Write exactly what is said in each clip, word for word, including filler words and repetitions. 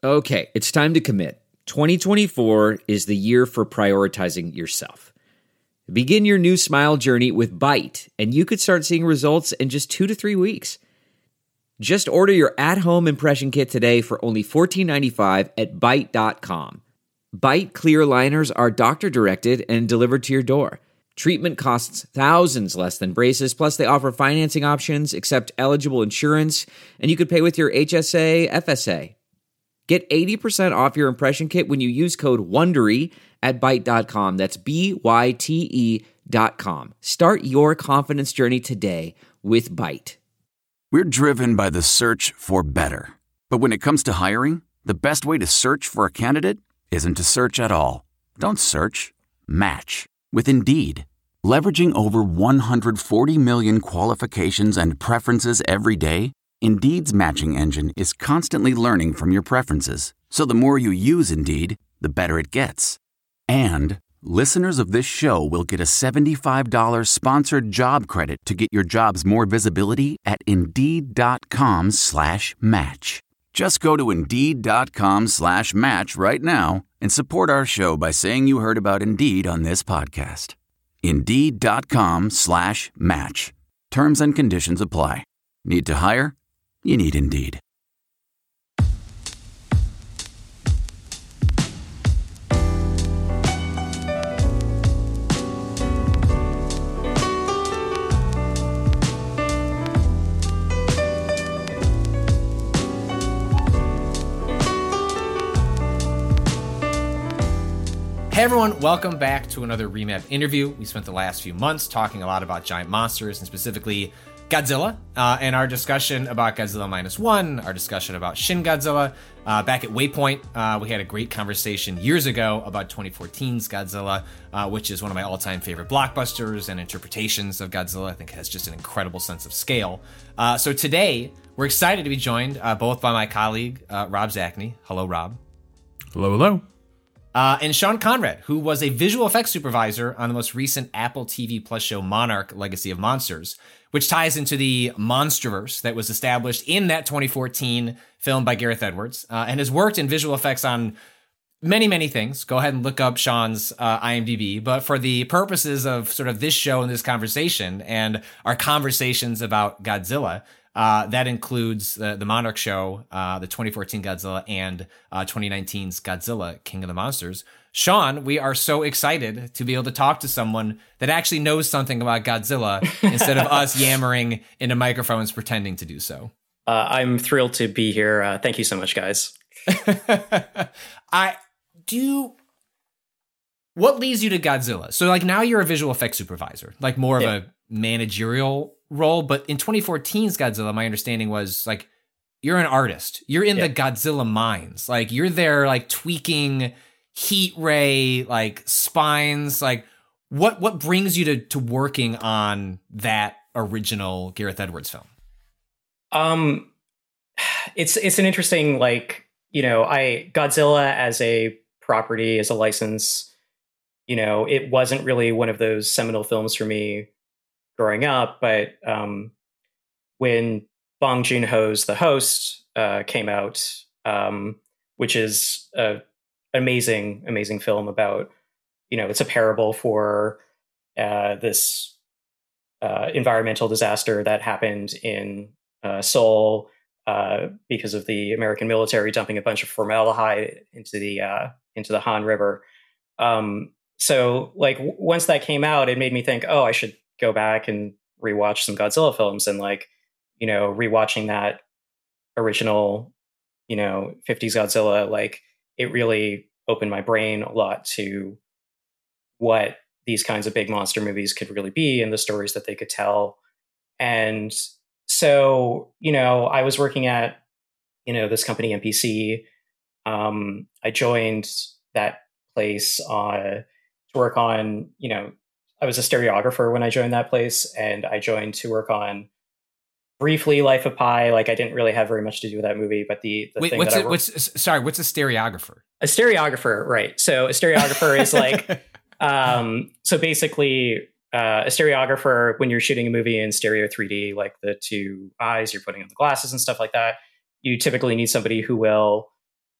Okay, it's time to commit. twenty twenty-four is the year for prioritizing yourself. Begin your new smile journey with Byte, and you could start seeing results in just two to three weeks. Just order your at-home impression kit today for only fourteen ninety-five at byte dot com. Byte clear aligners are doctor-directed and delivered to your door. Treatment costs thousands less than braces, plus they offer financing options, accept eligible insurance, and you could pay with your H S A, F S A. Get eighty percent off your impression kit when you use code WONDERY at byte dot com. That's B Y T E dot com. Start your confidence journey today with Byte. We're driven by the search for better. But when it comes to hiring, the best way to search for a candidate isn't to search at all. Don't search. Match with Indeed. Leveraging over one hundred forty million qualifications and preferences every day, Indeed's matching engine is constantly learning from your preferences. So the more you use Indeed, the better it gets. And listeners of this show will get a seventy-five dollars sponsored job credit to get your jobs more visibility at Indeed.com slash match. Just go to Indeed.com slash match right now and support our show by saying you heard about Indeed on this podcast. Indeed.com slash match. Terms and conditions apply. Need to hire? You need Indeed. Hey everyone, welcome back to another Remap interview. We spent the last few months talking a lot about giant monsters and specifically Godzilla, uh, and our discussion about Godzilla Minus One, our discussion about Shin Godzilla. Uh, back at Waypoint, uh, we had a great conversation years ago about twenty fourteen's Godzilla, uh, which is one of my all-time favorite blockbusters and interpretations of Godzilla. I think it has just an incredible sense of scale. Uh, so today, we're excited to be joined uh, both by my colleague, uh, Rob Zacny. Hello, Rob. Hello, hello. Uh, and Sean Conrad, who was a visual effects supervisor on the most recent Apple T V Plus show Monarch: Legacy of Monsters, which ties into the Monsterverse that was established in that twenty fourteen film by Gareth Edwards, uh, and has worked in visual effects on many, many things. Go ahead and look up Sean's uh, IMDb. But for the purposes of sort of this show and this conversation and our conversations about Godzilla, Uh, that includes uh, the Monarch show, uh, the twenty fourteen Godzilla, and uh, twenty nineteen's Godzilla, King of the Monsters. Sean, we are so excited to be able to talk to someone that actually knows something about Godzilla instead of us yammering into microphones pretending to do so. Uh, I'm thrilled to be here. Uh, thank you so much, guys. I do. What leads you to Godzilla? So, like, now you're a visual effects supervisor, like more of yeah. a managerial role, but in twenty fourteen's Godzilla, my understanding was like you're an artist. You're in yeah. the Godzilla mines. Like you're there, like tweaking heat ray, like spines. Like what what brings you to to working on that original Gareth Edwards film? Um, it's it's an interesting, like, you know, I Godzilla as a property, as a license, you know, it wasn't really one of those seminal films for me growing up, but um, when Bong Joon-ho's The Host uh, came out, um, which is an amazing, amazing film about, you know, it's a parable for uh, this uh, environmental disaster that happened in uh, Seoul uh, because of the American military dumping a bunch of formaldehyde into the uh, into the Han River. Um, so, like, w- once that came out, it made me think, oh, I should go back and rewatch some Godzilla films. And, like, you know, rewatching that original, you know, fifties Godzilla, like, it really opened my brain a lot to what these kinds of big monster movies could really be and the stories that they could tell. And so, you know, I was working at, you know, this company, M P C. Um, I joined that place uh, to work on, you know, I was a stereographer when I joined that place, and I joined to work on briefly Life of Pi. Like, I didn't really have very much to do with that movie, but the, the Wait, thing what's that it, I worked, what's sorry, what's a stereographer? A stereographer, right? So a stereographer is like, um, so basically, uh, a stereographer, when you're shooting a movie in stereo three D, like the two eyes, you're putting on the glasses and stuff like that, you typically need somebody who will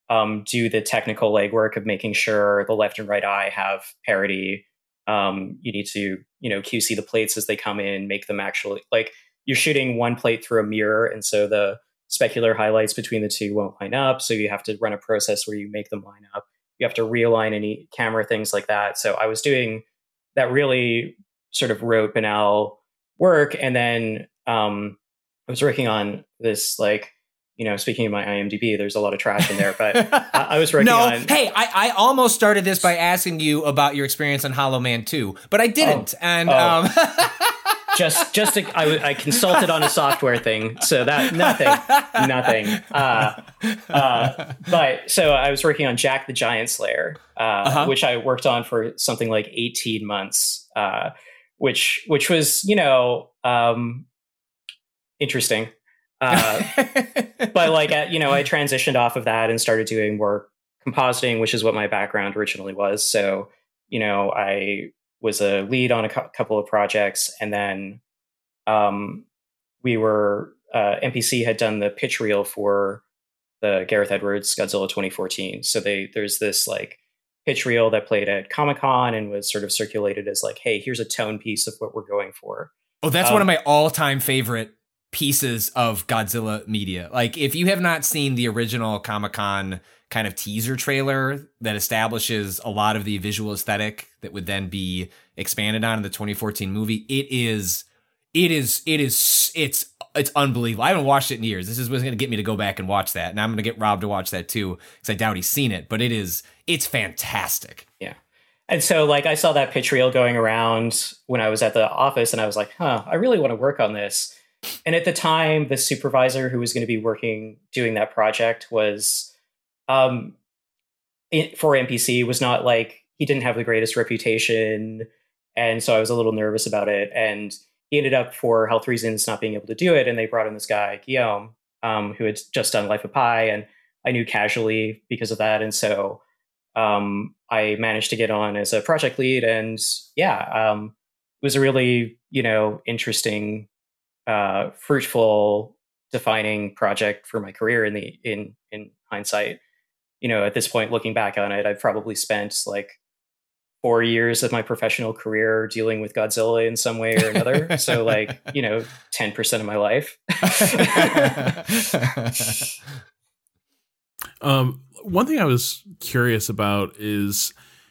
um, do the technical legwork of making sure the left and right eye have parity. Um, you need to, you know, Q C the plates as they come in, make them actually, like, you're shooting one plate through a mirror, and so the specular highlights between the two won't line up. So you have to run a process where you make them line up. You have to realign any camera, things like that. So I was doing that really sort of rote, banal work. And then um, I was working on this, like, you know, speaking of my IMDb, there's a lot of trash in there, but I, I was working no, on... hey, I, I almost started this by asking you about your experience on Hollow Man two, but I didn't. Oh. And... Oh. Um, just, just to, I, I consulted on a software thing, so that, nothing, nothing. Uh, uh, but, so I was working on Jack the Giant Slayer, uh, uh-huh. which I worked on for something like eighteen months, uh, which, which was, you know, um, interesting. Uh, but like, uh, you know, I transitioned off of that and started doing more compositing, which is what my background originally was. So, you know, I was a lead on a cu- couple of projects, and then um, we were, uh, M P C had done the pitch reel for the Gareth Edwards Godzilla twenty fourteen. So they, there's this like pitch reel that played at Comic-Con and was sort of circulated as like, hey, here's a tone piece of what we're going for. Oh, that's um, one of my all-time favorite pieces of Godzilla media. Like, if you have not seen the original Comic-Con kind of teaser trailer that establishes a lot of the visual aesthetic that would then be expanded on in the twenty fourteen movie, it is, it is, it is, it's, it's unbelievable. I haven't watched it in years. This is what's going to get me to go back and watch that. And I'm going to get Rob to watch that too, because I doubt he's seen it, but it is, it's fantastic. Yeah. And so like, I saw that pitch reel going around when I was at the office, and I was like, huh, I really want to work on this. And at the time, the supervisor who was going to be working, doing that project was, um, it, for M P C, was not like, he didn't have the greatest reputation. And so I was a little nervous about it. And he ended up, for health reasons, not being able to do it. And they brought in this guy, Guillaume, um, who had just done Life of Pi. And I knew casually because of that. And so um, I managed to get on as a project lead. And yeah, um, it was a really, you know, interesting, uh, fruitful, defining project for my career in the, in, in hindsight. You know, at this point, looking back on it, I've probably spent like four years of my professional career dealing with Godzilla in some way or another. So like, you know, ten percent of my life. um, one thing I was curious about is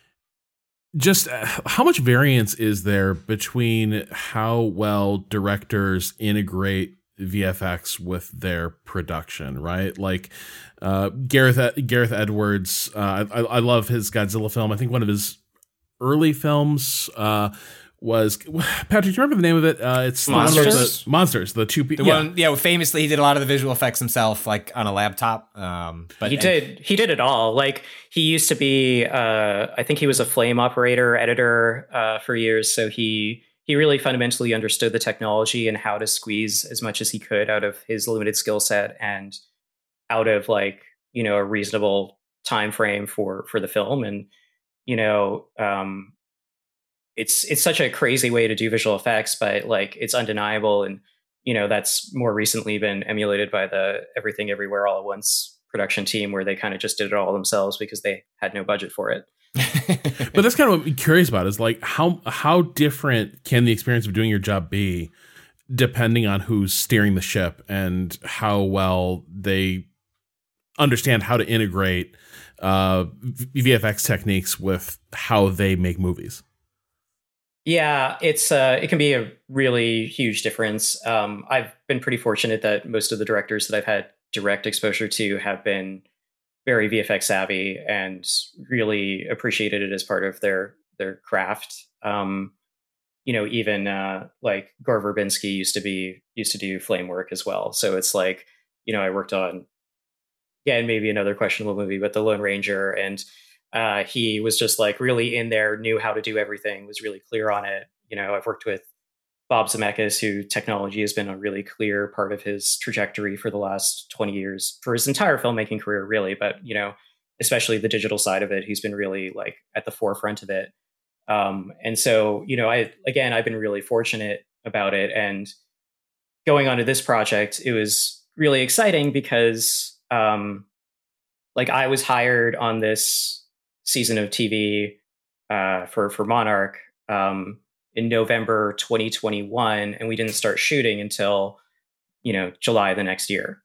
just how much variance is there between how well directors integrate V F X with their production, right? Like uh, Gareth Gareth Edwards, uh, I, I love his Godzilla film. I think one of his early films uh, was, Patrick, do you remember the name of it? Uh, it's Monsters. The, Monsters, the two The people. Yeah. one, yeah. Famously, he did a lot of the visual effects himself, like on a laptop. Um, but he did. He did it all. Like he used to be. Uh, I think he was a flame operator editor uh, for years. So he. He really fundamentally understood the technology and how to squeeze as much as he could out of his limited skill set and out of like, you know, a reasonable time frame for for the film. And, you know, um, it's it's such a crazy way to do visual effects, but like it's undeniable. And, you know, that's more recently been emulated by the Everything Everywhere All at Once production team, where they kind of just did it all themselves because they had no budget for it. But that's kind of what I'm curious about, is like how how different can the experience of doing your job be depending on who's steering the ship and how well they understand how to integrate uh, V F X techniques with how they make movies. Yeah, it's uh, it can be a really huge difference. Um, I've been pretty fortunate that most of the directors that I've had direct exposure to have been very V F X savvy and really appreciated it as part of their their craft. Um, you know, even uh, like Gore Verbinski used to be used to do flame work as well. So it's like, you know, I worked on, yeah, and maybe another questionable movie, but The Lone Ranger, and uh, he was just like really in there, knew how to do everything, was really clear on it. You know, I've worked with Bob Zemeckis, who technology has been a really clear part of his trajectory for the last twenty years, for his entire filmmaking career, really. But, you know, especially the digital side of it, he's been really like at the forefront of it. Um, and so, you know, I, again, I've been really fortunate about it. And going on to this project, it was really exciting because, um, like I was hired on this season of T V uh, for for Monarch um, in November twenty twenty-one, and we didn't start shooting until you know July the next year.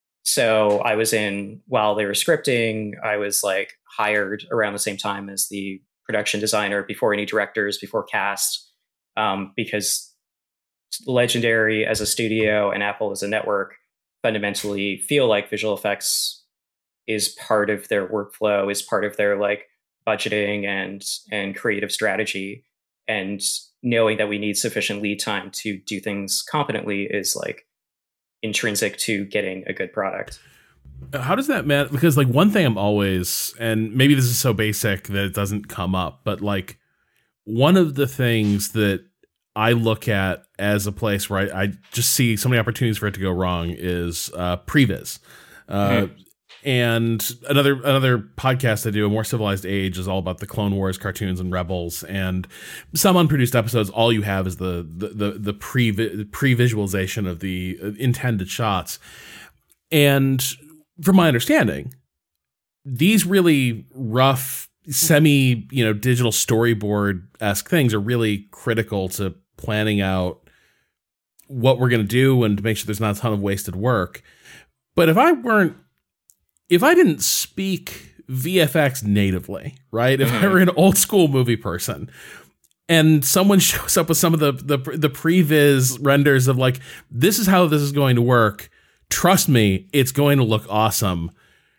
So I was in while they were scripting. I was like hired around the same time as the production designer, before any directors, before cast, um, because Legendary as a studio and Apple as a network fundamentally feel like visual effects is part of their workflow, is part of their like budgeting and and creative strategy. And knowing that we need sufficient lead time to do things competently is like intrinsic to getting a good product. How does that matter? Because like one thing I'm always, and maybe this is so basic that it doesn't come up, but like one of the things that I look at as a place where I, I just see so many opportunities for it to go wrong is uh, previs. Uh, mm-hmm. And another another podcast I do, A More Civilized Age, is all about the Clone Wars cartoons and Rebels. And some unproduced episodes, all you have is the the the, the pre pre visualization of the intended shots. And from my understanding, these really rough, semi you know digital storyboard-esque things are really critical to planning out what we're going to do and to make sure there's not a ton of wasted work. But if I weren't, if I didn't speak V F X natively, right? If mm-hmm. I were an old school movie person and someone shows up with some of the, the, the previs renders of like, this is how this is going to work, trust me, it's going to look awesome.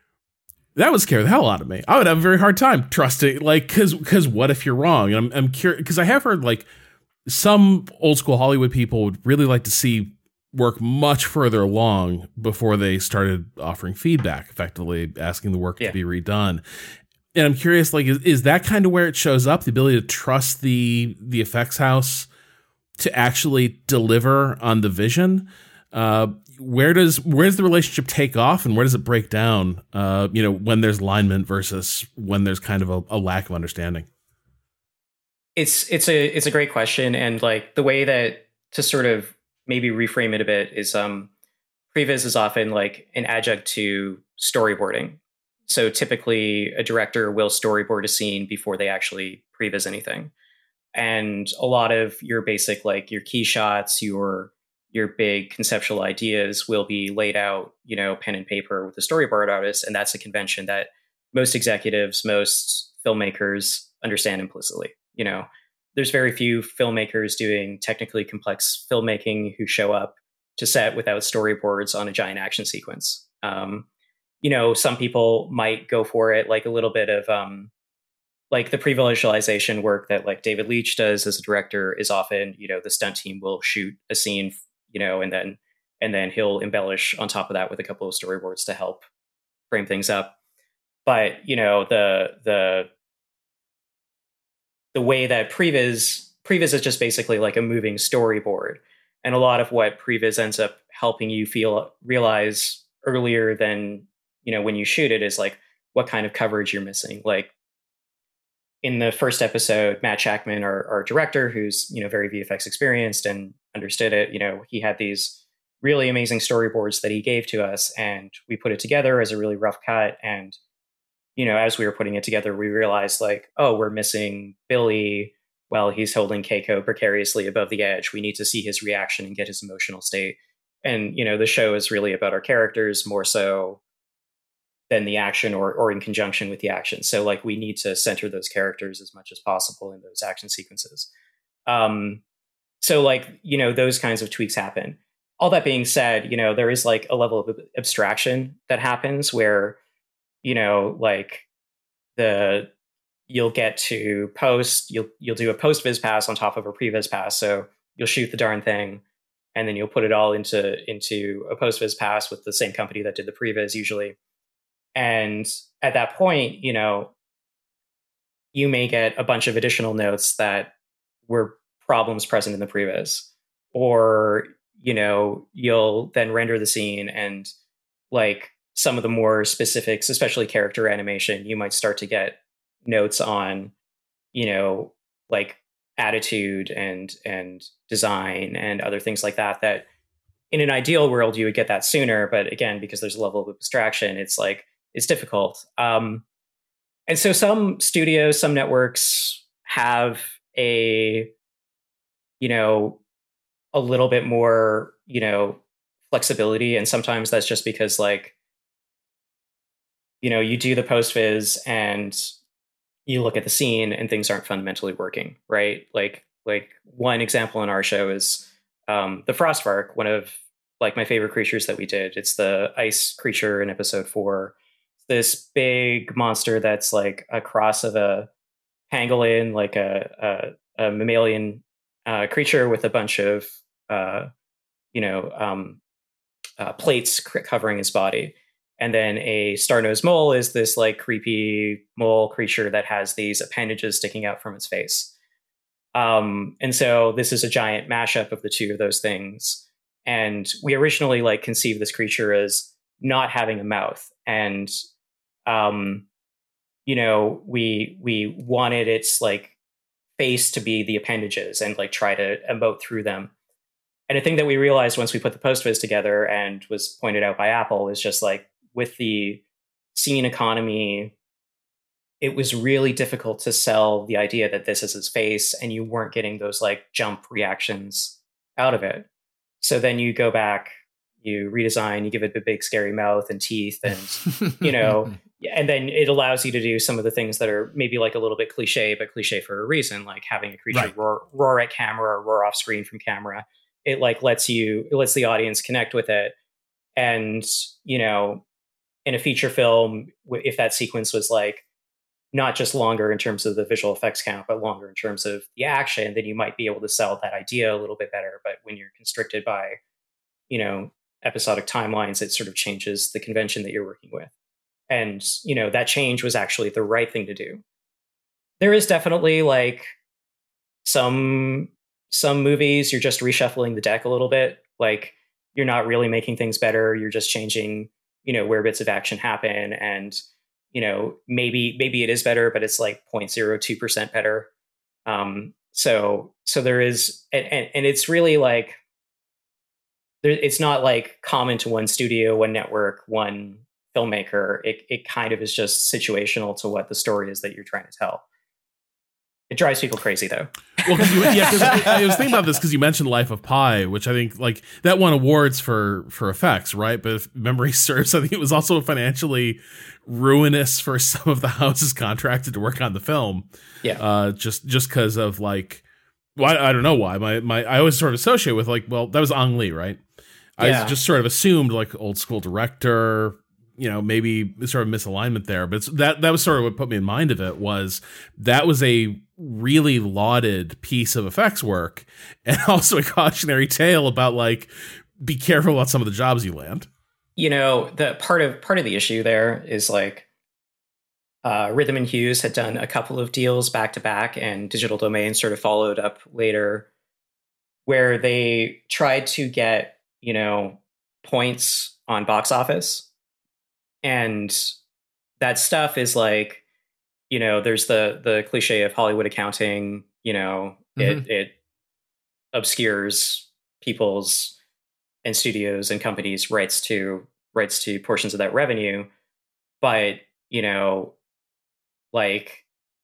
That would scare the hell out of me. I would have a very hard time trusting, like, cause, cause what if you're wrong? And I'm, I'm curious, cause I have heard like, some old school Hollywood people would really like to see work much further along before they started offering feedback, effectively asking the work yeah. to be redone. And I'm curious, like, is, is that kind of where it shows up? The ability to trust the the effects house to actually deliver on the vision? Uh, where does where does the relationship take off, and where does it break down? Uh, you know, when there's alignment versus when there's kind of a, a lack of understanding. It's it's a it's a great question, and like the way that to sort of maybe reframe it a bit is um, previs is often like an adjunct to storyboarding. So typically, a director will storyboard a scene before they actually previs anything, and a lot of your basic like your key shots, your your big conceptual ideas will be laid out, you know, pen and paper with a storyboard artist, and that's a convention that most executives, most filmmakers understand implicitly. You know, there's very few filmmakers doing technically complex filmmaking who show up to set without storyboards on a giant action sequence. Um, you know, some people might go for it, like a little bit of um, like the pre-visualization work that like David Leitch does as a director is often, you know, the stunt team will shoot a scene, you know, and then and then he'll embellish on top of that with a couple of storyboards to help frame things up. But, you know, the the the way that previs previs is just basically like a moving storyboard, and a lot of what previs ends up helping you feel realize earlier than you know when you shoot it is like what kind of coverage you're missing. Like in the first episode, Matt Shackman, our, our director, who's you know very V F X experienced and understood it, you know he had these really amazing storyboards that he gave to us, and we put it together as a really rough cut. And you know, as we were putting it together, we realized like, oh, we're missing Billy while he's holding Keiko precariously above the edge. We need to see his reaction and get his emotional state. And, you know, the show is really about our characters more so than the action or, or in conjunction with the action. So like we need to center those characters as much as possible in those action sequences. Um, so like, you know, those kinds of tweaks happen. All that being said, you know, there is like a level of abstraction that happens where, you know, like the you'll get to post, you'll you'll do a post viz pass on top of a previs pass. So you'll shoot the darn thing, and then you'll put it all into into a post viz pass with the same company that did the previs usually. And at that point, you know, you may get a bunch of additional notes that were problems present in the previs, or you know, you'll then render the scene and like some of the more specifics, especially character animation, you might start to get notes on, you know, like attitude and and design and other things like that, that in an ideal world, you would get that sooner. But again, because there's a level of abstraction, it's like, is difficult. Um, and so some studios, some networks have a, you know, a little bit more, you know, flexibility. And sometimes that's just because like, you know, you do the post viz and you look at the scene and things aren't fundamentally working, right? Like, like one example in our show is um, the Frostvark, one of like my favorite creatures that we did. It's the ice creature in episode four. This big monster that's like a cross of a pangolin, like a, a, a mammalian uh, creature with a bunch of, uh, you know, um, uh, plates covering his body. And then a star-nosed mole is this like creepy mole creature that has these appendages sticking out from its face. Um, and so this is a giant mashup of the two of those things. And we originally like conceived this creature as not having a mouth. And, um, you know, we, we wanted its like face to be the appendages and like try to emote through them. And a thing that we realized once we put the post viz together and was pointed out by Apple is just like, with the scene economy, it was really difficult to sell the idea that this is his face and you weren't getting those like jump reactions out of it. So then you go back, you redesign, you give it a big scary mouth and teeth and, you know, and then it allows you to do some of the things that are maybe like a little bit cliche, but cliche for a reason, like having a creature Right. roar, roar at camera or roar off screen from camera. It like lets you, it lets the audience connect with it. And, you know, in a feature film, if that sequence was like not just longer in terms of the visual effects count, but longer in terms of the action, then you might be able to sell that idea a little bit better. But when you're constricted by, you know, episodic timelines, it sort of changes the convention that you're working with. And, you know, that change was actually the right thing to do. There is definitely like some, some movies, you're just reshuffling the deck a little bit. Like you're not really making things better. You're just changing, you know, where bits of action happen. And, you know, maybe, maybe it is better, but it's like zero point zero two percent better. Um, so, so there is, and, and, and it's really like, there, it's not like common to one studio, one network, one filmmaker. It, it kind of is just situational to what the story is that you're trying to tell. It drives people crazy, though. Well, cause you, yeah, cause I, I was thinking about this because you mentioned Life of Pi, which I think like that won awards for for effects, right? But if memory serves, I think it was also financially ruinous for some of the houses contracted to work on the film. Yeah, uh, just just because of like, well, I, I don't know why. My my I always sort of associate with like, well, that was Ang Lee, right? Yeah. I just sort of assumed like old school director. You know, maybe sort of misalignment there, but it's, that that was sort of what put me in mind of it. Was that was a really lauded piece of effects work, and also a cautionary tale about like be careful about some of the jobs you land. You know, the part of part of the issue there is like uh, Rhythm and Hughes had done a couple of deals back to back, and Digital Domain sort of followed up later, where they tried to get, you know, points on box office. And that stuff is like, you know, there's the the cliche of Hollywood accounting, you know, mm-hmm. it it obscures people's and studios and companies' rights to rights to portions of that revenue. But, you know, like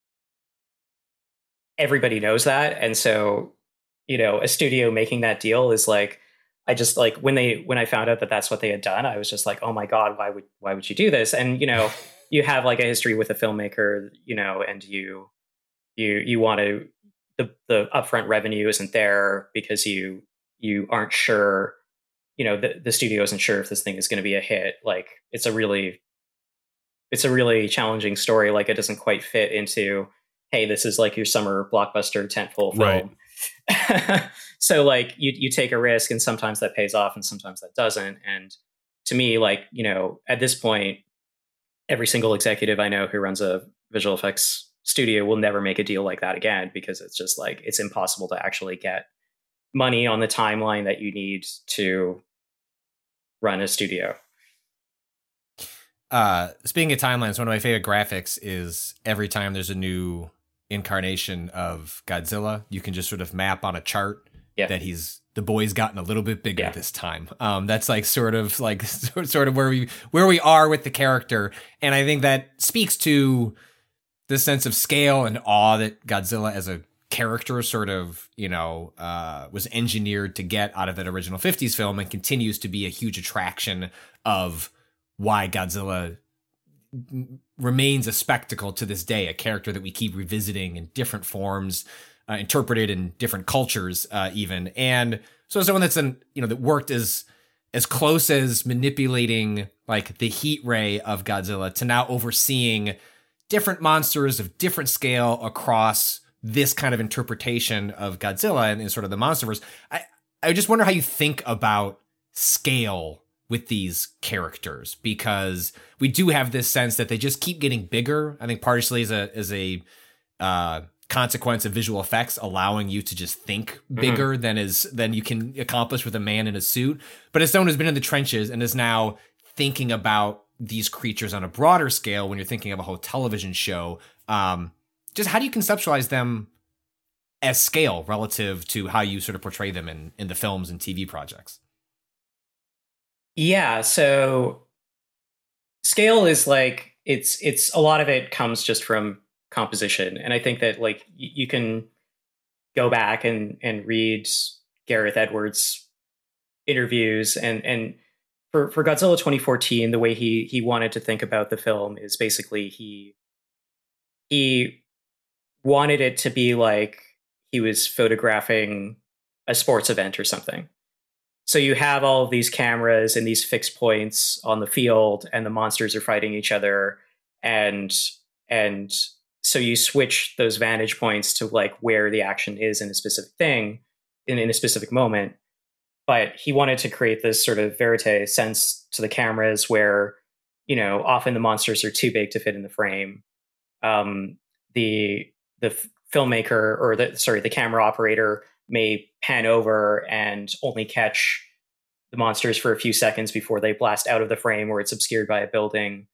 everybody knows that. And so, you know, a studio making that deal is like, I just like when they when I found out that that's what they had done, I was just like, oh my God, why would why would you do this? And, you know, you have like a history with a filmmaker, you know, and you you you want to the the upfront revenue isn't there because you you aren't sure, you know, the, the studio isn't sure if this thing is going to be a hit. Like it's a really it's a really challenging story. Like it doesn't quite fit into, hey, this is like your summer blockbuster tentpole film. Right. So like you you take a risk and sometimes that pays off and sometimes that doesn't. And to me, like, you know, at this point, every single executive I know who runs a visual effects studio will never make a deal like that again, because it's just like, it's impossible to actually get money on the timeline that you need to run a studio. Uh, speaking of timelines, one of my favorite graphics is every time there's a new incarnation of Godzilla, you can just sort of map on a chart yeah. that he's the boy's gotten a little bit bigger Yeah. this time. Um, that's like sort of like sort of where we where we are with the character, and I think that speaks to the sense of scale and awe that Godzilla as a character sort of, you know, uh, was engineered to get out of that original fifties film, and continues to be a huge attraction of why Godzilla remains a spectacle to this day, a character that we keep revisiting in different forms, uh, interpreted in different cultures, uh, even. And so someone that's an, you know, that worked as, as close as manipulating like the heat ray of Godzilla to now overseeing different monsters of different scale across this kind of interpretation of Godzilla and, and sort of the monsterverse. I, I just wonder how you think about scale with these characters, because we do have this sense that they just keep getting bigger. I think partially as a as a uh, consequence of visual effects allowing you to just think bigger mm-hmm. than is than you can accomplish with a man in a suit. But as someone who's been in the trenches and is now thinking about these creatures on a broader scale, when you're thinking of a whole television show, um, just how do you conceptualize them as scale relative to how you sort of portray them in in the films and T V projects? Yeah, so scale is like, it's it's a lot of it comes just from composition. And I think that like y- you can go back and and read Gareth Edwards' interviews, and and for, for Godzilla twenty fourteen, the way he he wanted to think about the film is basically he he wanted it to be like he was photographing a sports event or something. So you have all of these cameras and these fixed points on the field, and the monsters are fighting each other. And, and so you switch those vantage points to like where the action is in a specific thing in, in a specific moment. But he wanted to create this sort of verite sense to the cameras where, you know, often the monsters are too big to fit in the frame. Um, the, the f- filmmaker or the, sorry, the camera operator may pan over and only catch the monsters for a few seconds before they blast out of the frame or it's obscured by a building.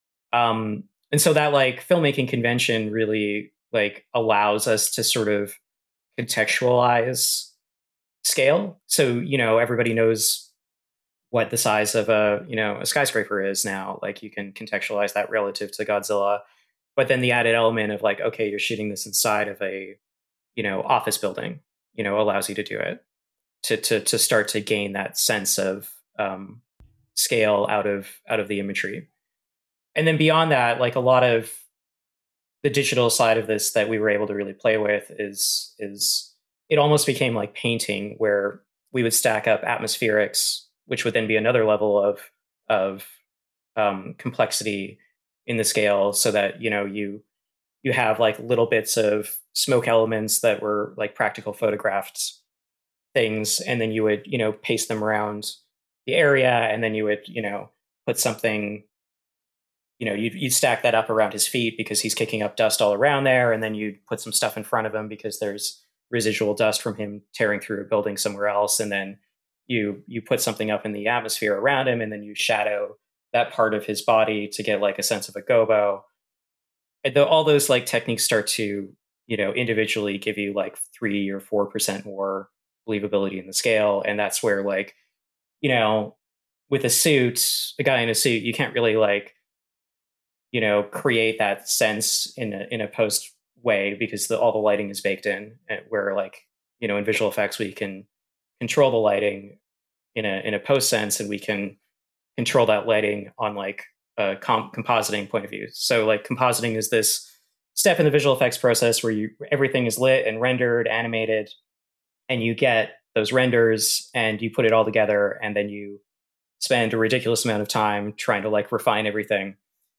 Um, and so that like filmmaking convention really like allows us to sort of contextualize scale. So, you know, everybody knows what the size of a, you know, a skyscraper is now. Like you can contextualize that relative to Godzilla. But then the added element of like, okay, you're shooting this inside of a, you know, office building, you know, allows you to do it, to to to start to gain that sense of um, scale out of out of the imagery. And then beyond that, like a lot of the digital side of this that we were able to really play with is is it almost became like painting, where we would stack up atmospherics, which would then be another level of of um, complexity in the scale, so that, you know, you you have like little bits of smoke elements that were like practical photographed things, and then you would, you know, paste them around the area, and then you would, you know, put something, you know, you'd, you'd stack that up around his feet because he's kicking up dust all around there, and then you'd put some stuff in front of him because there's residual dust from him tearing through a building somewhere else, and then you you put something up in the atmosphere around him, and then you shadow that part of his body to get like a sense of a gobo. And the, all those like techniques start to, you know, individually give you like three or four percent more believability in the scale. And that's where, like, you know, with a suit, a guy in a suit, you can't really like, you know, create that sense in a in a post way, because the, all the lighting is baked in. Where, like, you know, in visual effects, we can control the lighting in a in a post sense, and we can control that lighting on like a comp- compositing point of view. So like compositing is this step in the visual effects process where you everything is lit and rendered, animated, and you get those renders and you put it all together, and then you spend a ridiculous amount of time trying to like refine everything.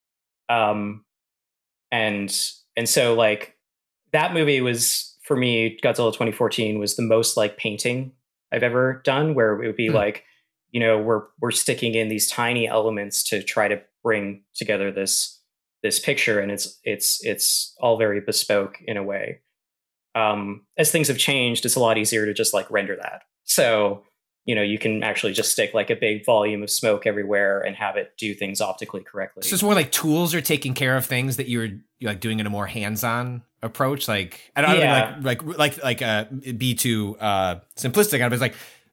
Um, and and so like that movie was, for me, Godzilla twenty fourteen was the most like painting I've ever done, where it would be mm. like, you know, we're we're sticking in these tiny elements to try to bring together this this picture, and it's it's it's all very bespoke in a way. Um, as things have changed, it's a lot easier to just like render that. So, you know, you can actually just stick like a big volume of smoke everywhere and have it do things optically correctly. So it's more like tools are taking care of things that you're, you're like doing in a more hands-on approach. Like, I don't, yeah. I don't mean like like like like uh, be too uh, simplistic. But it's like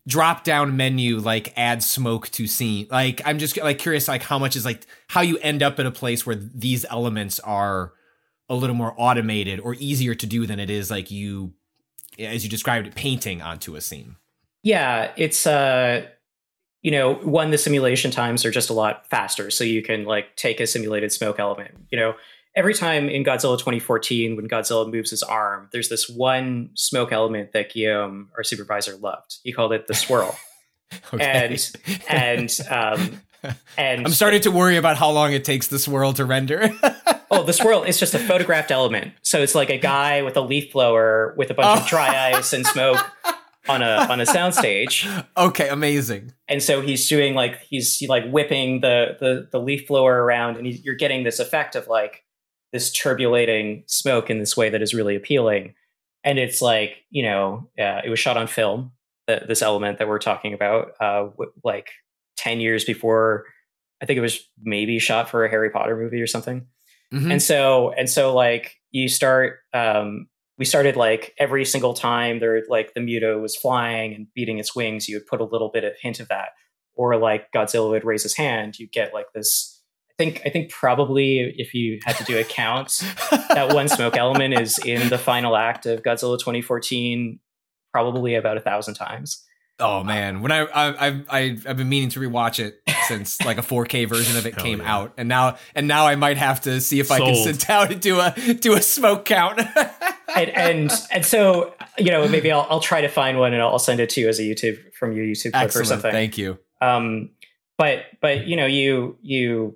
drop down menu like add smoke to scene? Like, I'm just like curious, like how much is like how you end up at a place where these elements are a little more automated or easier to do than it is like you, as you described it, painting onto a scene. Yeah, it's uh, you know, one, the simulation times are just a lot faster, so you can like take a simulated smoke element. You know, every time in Godzilla twenty fourteen, when Godzilla moves his arm, there's this one smoke element that Guillaume, our supervisor, loved. He called it the swirl. Okay. And and um, and I'm starting to worry about how long it takes the swirl to render. Oh, the swirl is just a photographed element. So it's like a guy with a leaf blower with a bunch Oh. of dry ice and smoke on a on a soundstage. Okay, amazing. And so he's doing like he's like whipping the the, the leaf blower around, and he, you're getting this effect of like this turbulating smoke in this way that is really appealing. And it's like, you know, uh, it was shot on film. The, this element that we're talking about, uh, w- like ten years before, I think it was maybe shot for a Harry Potter movie or something. Mhm. And so and so like you start. Um, we started like every single time there, like the Muto was flying and beating its wings, you would put a little bit of hint of that, or like Godzilla would raise his hand, you get like this. I think I think probably if you had to do a count, that one smoke element is in the final act of Godzilla twenty fourteen, probably about a thousand times. Oh man, when I I I I've been meaning to rewatch it since like a four K version of it Hell came yeah. out, and now and now I might have to see if I can Sold. sit down and do a do a smoke count. and, and and so you know maybe I'll I'll try to find one and I'll send it to you as a YouTube from your YouTube clip or Excellent, something. thank you. Um, but but you know you you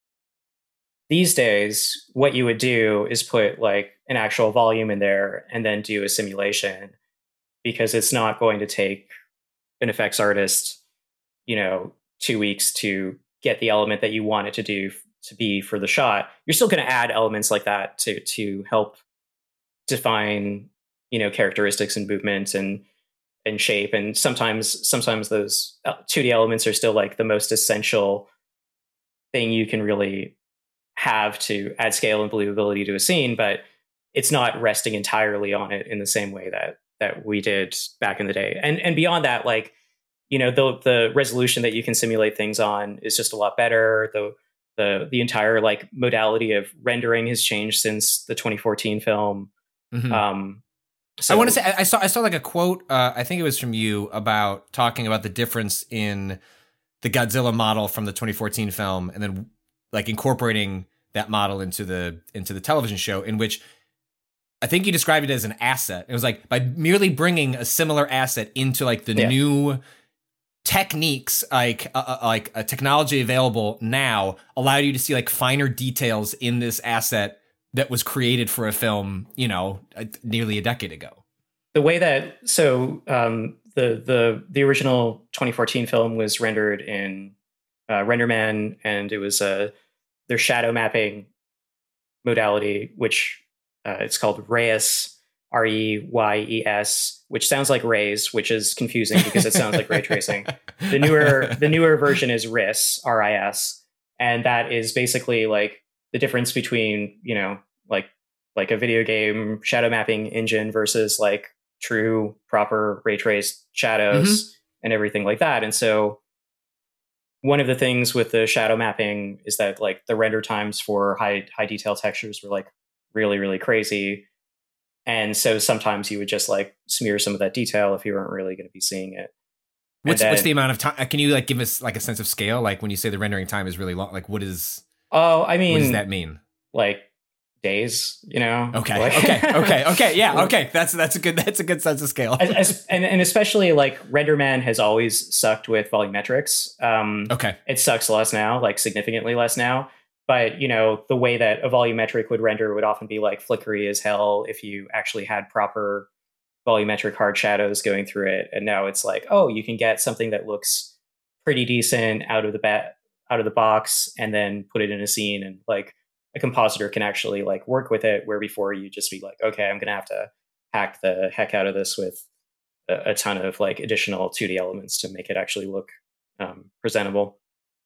these days what you would do is put like an actual volume in there and then do a simulation, because it's not going to take an effects artist, you know, two weeks to get the element that you want it to do to be for the shot. You're still going to add elements like that to to help define, you know, characteristics and movement and and shape. And sometimes sometimes those two D elements are still like the most essential thing you can really have to add scale and believability to a scene, but it's not resting entirely on it in the same way that that we did back in the day. And and beyond that, like, you know, the the resolution that you can simulate things on is just a lot better. The the the entire like modality of rendering has changed since the twenty fourteen film. Mhm. Um, so I want to say I I saw I saw like a quote. Uh, I think it was from you about talking about the difference in the Godzilla model from the twenty fourteen film, and then like incorporating that model into the into the television show, in which I think you described it as an asset. It was like by merely bringing a similar asset into like the Yeah. new techniques, like uh, uh, like a technology available now, allowed you to see like finer details in this asset that was created for a film, you know, uh, nearly a decade ago. the way that so um, the the the original twenty fourteen film was rendered in uh, RenderMan, and it was uh, their shadow mapping modality, which uh, it's called Reyes, R E Y E S, which sounds like rays, which is confusing because it sounds like ray tracing. The newer the newer version is R I S, R I S, and that is basically like the difference between, you know, like like a video game shadow mapping engine versus like true proper ray traced shadows and everything like that. And so one of the things with the shadow mapping is that like the render times for high high detail textures were like really, really crazy. And so sometimes you would just like smear some of that detail if you weren't really going to be seeing it. And What's what's then- the amount of time? Can you like give us like a sense of scale? Like when you say the rendering time is really long, like what is Oh, I mean, what does that mean? like days, you know? Okay, Like- okay, okay, okay, yeah, okay. That's that's a good that's a good sense of scale. As, as, and, and especially like RenderMan has always sucked with volumetrics. Um, Okay, It sucks less now, like significantly less now. But, you know, the way that a volumetric would render would often be like flickery as hell if you actually had proper volumetric hard shadows going through it. And now it's like, oh, you can get something that looks pretty decent out of the bat, out of the box, and then put it in a scene, and like a compositor can actually like work with it, where before you just be like, okay, I'm gonna have to hack the heck out of this with a, a ton of like additional two D elements to make it actually look um, presentable.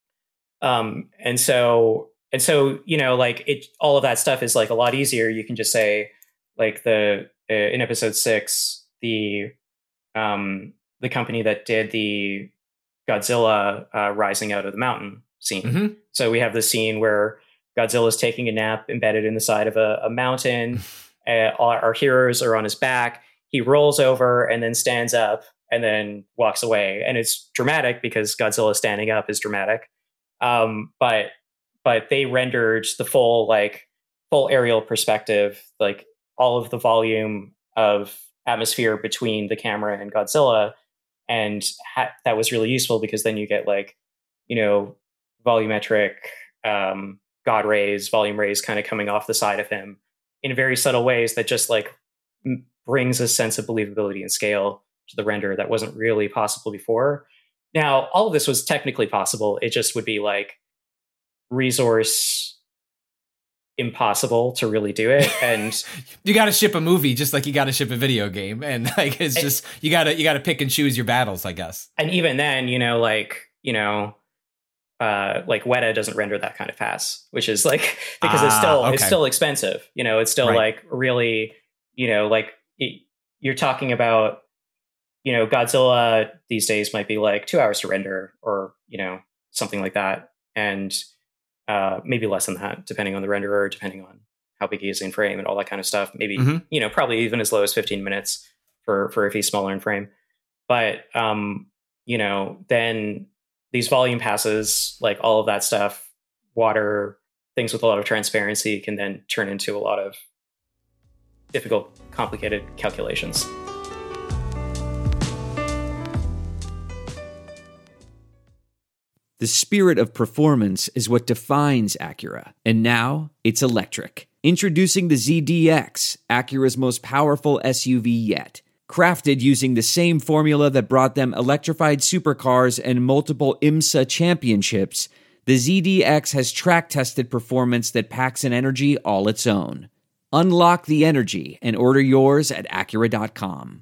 Um, and so and so you know, like it, all of that stuff is like a lot easier. You can just say like the uh, in episode six, the um, the company that did the Godzilla uh, rising out of the mountain scene. Mm-hmm. So we have the scene where Godzilla's taking a nap embedded in the side of a, a mountain. uh, our, our heroes are on his back. He rolls over and then stands up and then walks away. And it's dramatic because Godzilla standing up is dramatic. Um, but but they rendered the full like full aerial perspective, like all of the volume of atmosphere between the camera and Godzilla. And ha- that was really useful because then you get like, you know, volumetric um, God rays, volume rays kind of coming off the side of him in very subtle ways that just like m- brings a sense of believability and scale to the render that wasn't really possible before. Now, all of this was technically possible. It just would be like resource impossible to really do it. And you got to ship a movie just like you got to ship a video game. And like, it's just, you got to, you got to pick and choose your battles, I guess. And even then, you know, like, you know, uh, like Weta doesn't render that kind of pass, which is like, because ah, it's still, okay. it's still expensive, you know, it's still right. like really, you know, like it, you're talking about, you know, Godzilla these days might be like two hours to render or, you know, something like that. And, Uh, maybe less than that, depending on the renderer, depending on how big he is in frame and all that kind of stuff. Maybe, mm-hmm. you know, probably even as low as fifteen minutes for, for if he's smaller in frame. But, um, you know, then these volume passes, like all of that stuff, water, things with a lot of transparency can then turn into a lot of difficult, complicated calculations. The spirit of performance is what defines Acura, and now it's electric. Introducing the Z D X, Acura's most powerful S U V yet. Crafted using the same formula that brought them electrified supercars and multiple IMSA championships, the Z D X has track-tested performance that packs an energy all its own. Unlock the energy and order yours at Acura dot com.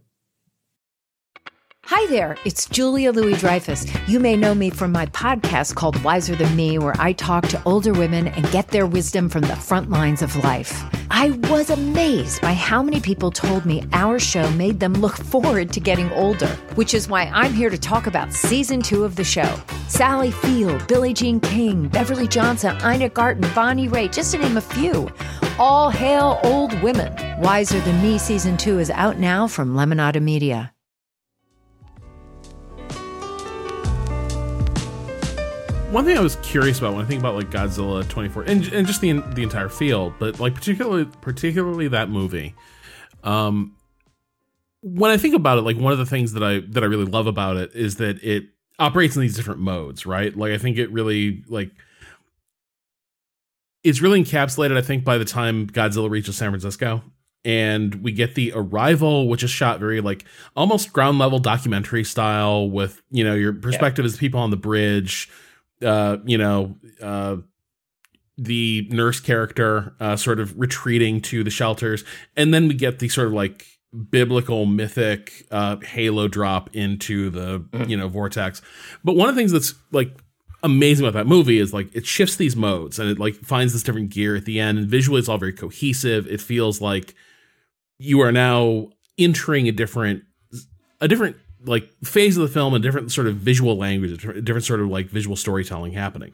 Hi there, it's Julia Louis-Dreyfus. You may know me from my podcast called Wiser Than Me, where I talk to older women and get their wisdom from the front lines of life. I was amazed by how many people told me our show made them look forward to getting older, which is why I'm here to talk about season two of the show. Sally Field, Billie Jean King, Beverly Johnson, Ina Garten, Bonnie Raitt, just to name a few. All hail old women. Wiser Than Me season two is out now from Lemonada Media. One thing I was curious about when I think about like Godzilla twenty-four and, and just the the entire field, but like particularly particularly that movie, um, when I think about it, like one of the things that I that I really love about it is that it operates in these different modes, right? Like I think it really like it's really encapsulated. I think by the time Godzilla reaches San Francisco, and we get the arrival, which is shot very like almost ground level documentary style, with you know your perspective yeah. as people on the bridge. Uh, you know, uh, the nurse character uh, sort of retreating to the shelters. And then we get the sort of like biblical mythic uh, halo drop into the, mm-hmm. you know, vortex. But one of the things that's like amazing about that movie is like it shifts these modes and it like finds this different gear at the end. And visually it's all very cohesive. It feels like you are now entering a different, a different, like phase of the film, and different sort of visual language, a different sort of like visual storytelling happening.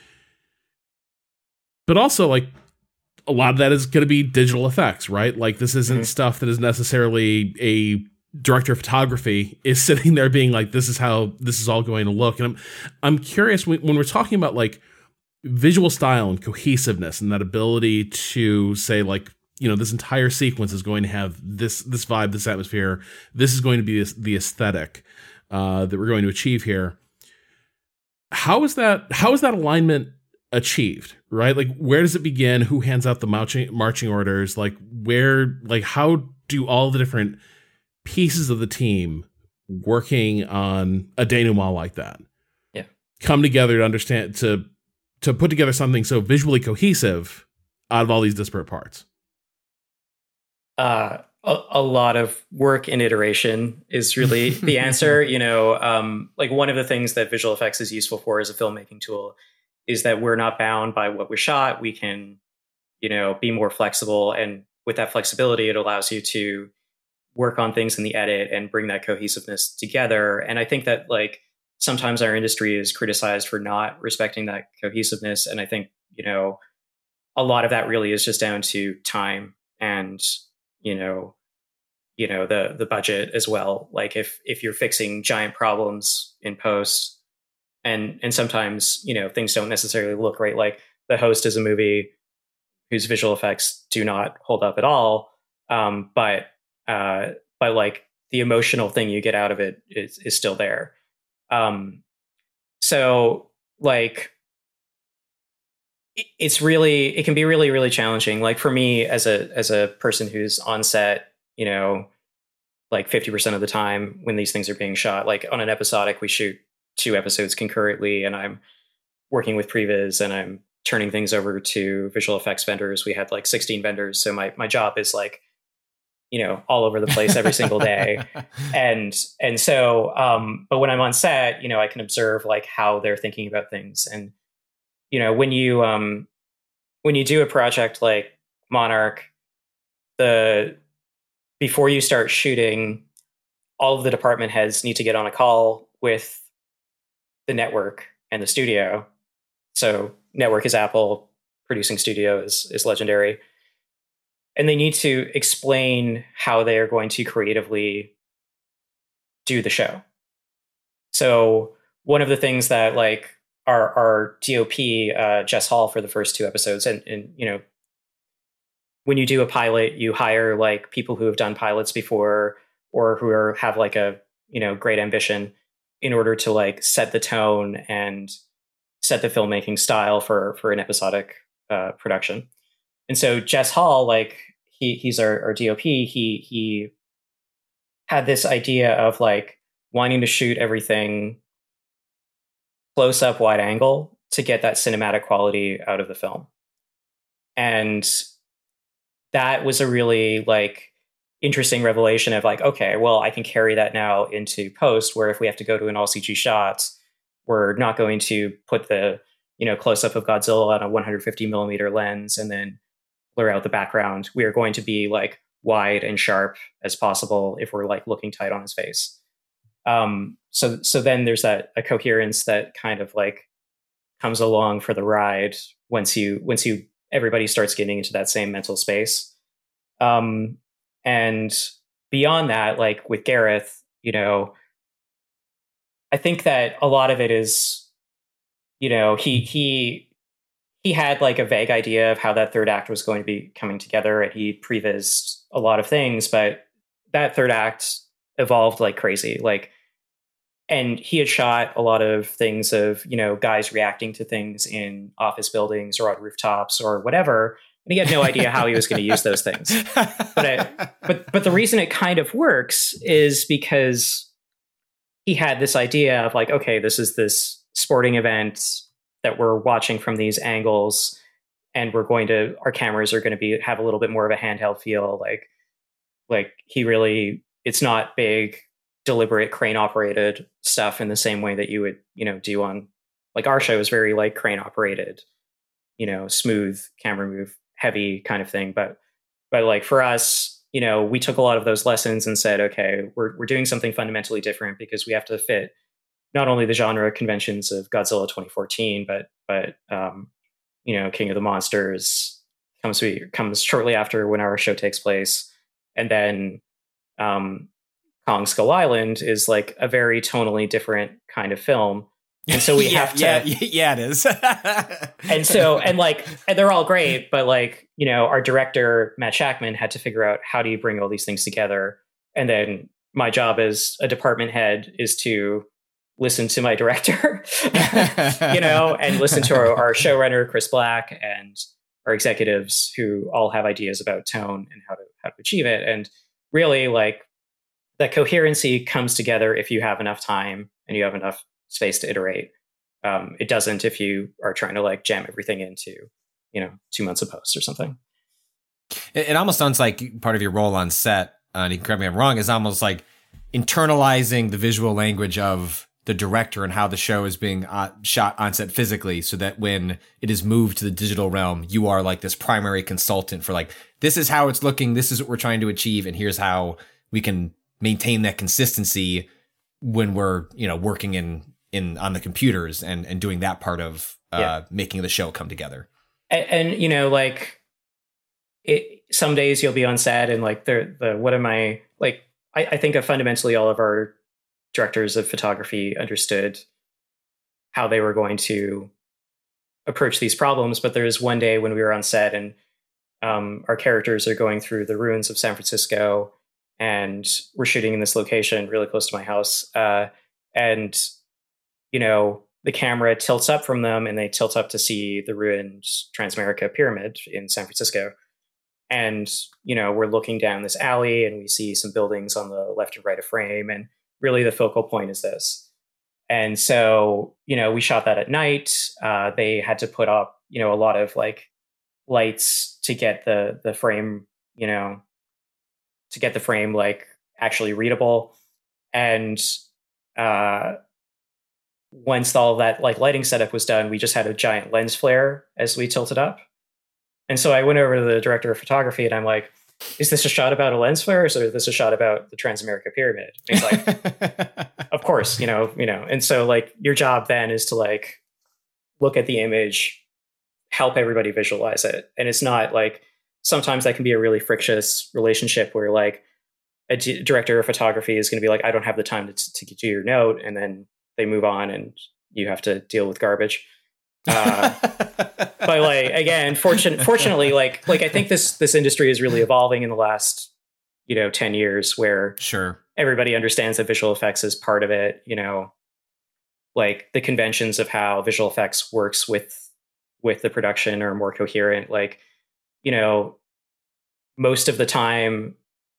But also like a lot of that is going to be digital effects, right? Like this isn't mm-hmm. stuff that is necessarily a director of photography is sitting there being like, this is how this is all going to look. And I'm, I'm curious when, when we're talking about like visual style and cohesiveness and that ability to say like, you know, this entire sequence is going to have this this vibe, this atmosphere. This is going to be this, the aesthetic uh, that we're going to achieve here. How is that? How is that alignment achieved? Right? Like, where does it begin? Who hands out the marching marching orders? Like, where? Like, how do all the different pieces of the team working on a denouement like that yeah. come together to understand to to put together something so visually cohesive out of all these disparate parts? Uh, a, a lot of work and iteration is really the answer. You know, um, like one of the things that visual effects is useful for as a filmmaking tool is that we're not bound by what was shot. We can, you know, be more flexible. And with that flexibility, it allows you to, work on things in the edit and bring that cohesiveness together. And I think that like sometimes our industry is criticized for not respecting that cohesiveness. And I think, you know, a lot of that really is just down to time and, you know, you know, the the budget as well. Like if if you're fixing giant problems in post, and and sometimes, you know, things don't necessarily look right. Like The Host is a movie whose visual effects do not hold up at all. Um, but uh, but like the emotional thing you get out of it is is still there. Um, so like it's really, it can be really, really challenging. Like for me as a, as a person who's on set, you know, like fifty percent of the time when these things are being shot, like on an episodic, we shoot two episodes concurrently, and I'm working with previs and I'm turning things over to visual effects vendors. We had like sixteen vendors. So my, my job is like, you know, all over the place every single day. And, and so, um, but when I'm on set, you know, I can observe like how they're thinking about things. And, you know, when you, um, when you do a project like Monarch, the, before you start shooting, all of the department heads need to get on a call with the network and the studio. So network is Apple, producing studio is, is Legendary. And they need to explain how they are going to creatively do the show. So one of the things that like our, our D O P, uh, Jess Hall, for the first two episodes, and, and, you know, when you do a pilot, you hire like people who have done pilots before or who are, have like a, you know, great ambition in order to like set the tone and set the filmmaking style for, for an episodic uh, production. And so Jess Hall, like he he's our, our D O P, he he had this idea of like wanting to shoot everything close up, wide angle to get that cinematic quality out of the film. And that was a really like interesting revelation of like, okay, well, I can carry that now into post, where if we have to go to an all C G shot, we're not going to put the, you know, close up of Godzilla on a one hundred fifty millimeter lens and then blur out the background. We are going to be like wide and sharp as possible if we're like looking tight on his face. Um, so, so then there's that a coherence that kind of like comes along for the ride once you, once you, everybody starts getting into that same mental space. Um, and beyond that, like with Gareth, you know, I think that a lot of it is, you know, he, he, he had like a vague idea of how that third act was going to be coming together, and he prevised a lot of things, but that third act evolved like crazy. Like, and he had shot a lot of things of, you know, guys reacting to things in office buildings or on rooftops or whatever. And he had no idea how he was going to use those things. But, I, but, but the reason it kind of works is because he had this idea of like, okay, this is this sporting event that we're watching from these angles, and we're going to, our cameras are going to be, have a little bit more of a handheld feel. Like, like he really, it's not big, deliberate crane operated stuff in the same way that you would, you know, do on like our show is very like crane operated, you know, smooth camera move, heavy kind of thing. But, but like for us, you know, we took a lot of those lessons and said, okay, we're, we're doing something fundamentally different because we have to fit not only the genre conventions of Godzilla twenty fourteen, but, but, um, you know, King of the Monsters comes, comes shortly after when our show takes place. And then, um, Kong Skull Island is like a very tonally different kind of film. And so we yeah, have to, yeah, yeah, it is. and so, and like, and they're all great, but like, you know, our director, Matt Shackman, had to figure out how do you bring all these things together. And then my job as a department head is to listen to my director, you know, and listen to our, our showrunner, Chris Black, and our executives who all have ideas about tone and how to, how to achieve it. And really like that coherency comes together if you have enough time and you have enough space to iterate. Um, it doesn't if you are trying to like jam everything into, you know, two months of post or something. It, it almost sounds like part of your role on set, uh, and you can correct me if I'm wrong, is almost like internalizing the visual language of the director and how the show is being uh, shot on set physically, so that when it is moved to the digital realm, you are like this primary consultant for like, this is how it's looking, this is what we're trying to achieve, and here's how we can maintain that consistency when we're, you know, working in, in on the computers and, and doing that part of uh, yeah. making the show come together. And, and you know, like it, some days you'll be on set and like the, the, what am I like, I, I think fundamentally all of our directors of photography understood how they were going to approach these problems. But there's one day when we were on set and um, our characters are going through the ruins of San Francisco, and we're shooting in this location really close to my house. Uh, and, you know, the camera tilts up from them and they tilt up to see the ruined Transamerica Pyramid in San Francisco. And, you know, we're looking down this alley and we see some buildings on the left and right of frame. And really the focal point is this. And so, you know, we shot that at night. Uh, they had to put up, you know, a lot of like lights to get the the frame, you know, to get the frame like actually readable. And uh, once all that like lighting setup was done, we just had a giant lens flare as we tilted up. And so I went over to the director of photography and I'm like, is this a shot about a lens flare or is this a shot about the Transamerica Pyramid? And he's like, of course, you know, you know. And so like your job then is to like look at the image, help everybody visualize it. And it's not like, sometimes that can be a really frictious relationship where like a d- director of photography is going to be like, I don't have the time to, to do your note. And then they move on and you have to deal with garbage. Uh, but like, again, fortunate, fortunately, like, like I think this, this industry is really evolving in the last, you know, ten years where sure everybody understands that visual effects is part of it, you know, like the conventions of how visual effects works with, with the production are more coherent. Like, you know, most of the time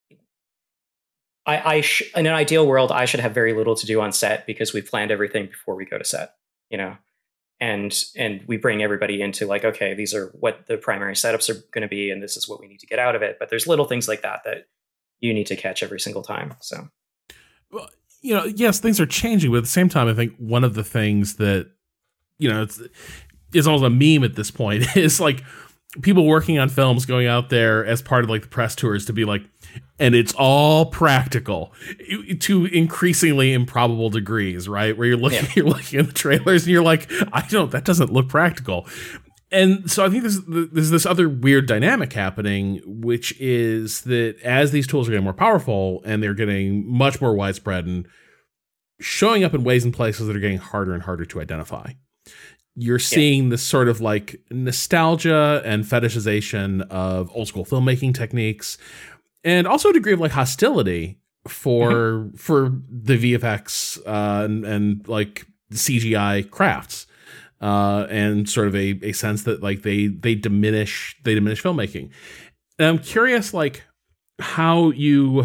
I, I sh- in an ideal world, I should have very little to do on set because we've planned everything before we go to set, you know, and, and we bring everybody into like, okay, these are what the primary setups are going to be, and this is what we need to get out of it. But there's little things like that that you need to catch every single time. So, well, you know, yes, things are changing, but at the same time, I think one of the things that, you know, it's, it's almost a meme at this point is like people working on films going out there as part of like the press tours to be like, and it's all practical to increasingly improbable degrees, right? Where you're looking, yeah. you're looking at the trailers and you're like, I don't, that doesn't look practical. And so I think there's, there's this other weird dynamic happening, which is that as these tools are getting more powerful and they're getting much more widespread and showing up in ways and places that are getting harder and harder to identify, you're seeing yeah. this sort of like nostalgia and fetishization of old school filmmaking techniques, and also a degree of like hostility for mm-hmm. for the V F X uh, and, and like C G I crafts, uh, and sort of a, a sense that like they they diminish they diminish filmmaking. And I'm curious, like how you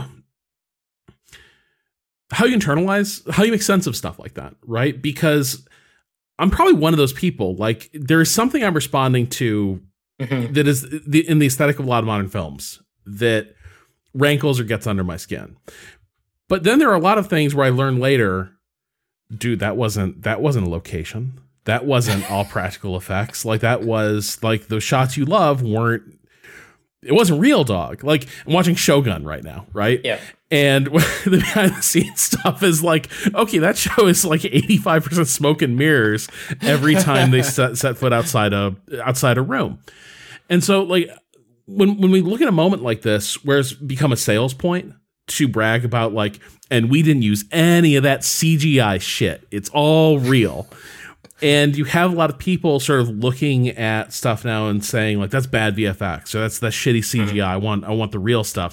how you internalize, how you make sense of stuff like that, right? Because I'm probably one of those people. Like there is something I'm responding to mm-hmm. that is the, in the aesthetic of a lot of modern films that rankles or gets under my skin. But then there are a lot of things where I learn later, dude, that wasn't that wasn't a location. That wasn't all practical effects. Like that was like those shots you love weren't. It wasn't real, dog. Like I'm watching Shogun right now, right? Yeah. And the behind the scenes stuff is like, okay, that show is like eighty-five percent smoke and mirrors every time they set, set foot outside a outside a room. And so like when when we look at a moment like this where it's become a sales point to brag about like, and we didn't use any of that C G I shit. It's all real. And you have a lot of people sort of looking at stuff now and saying like, that's bad V F X, or that's that shitty C G I. I want I want the real stuff.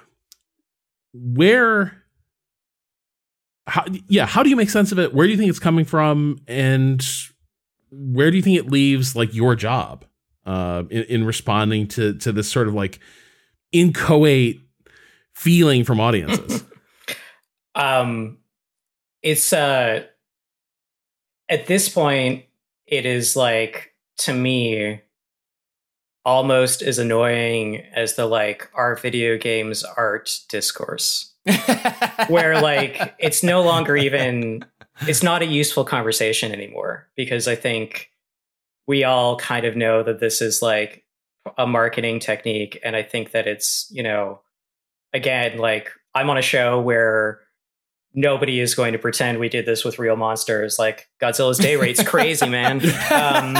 Where, how, yeah, how do you make sense of it? Where do you think it's coming from? And where do you think it leaves like your job uh, in, in responding to, to this sort of like inchoate feeling from audiences? um, it's, uh, at this point, it is like, to me, almost as annoying as the like our video games art discourse, where like it's no longer even, it's not a useful conversation anymore, because I think we all kind of know that this is like a marketing technique. And I think that it's, you know, again, like I'm on a show where nobody is going to pretend we did this with real monsters. Like Godzilla's day rate's crazy, man. Um,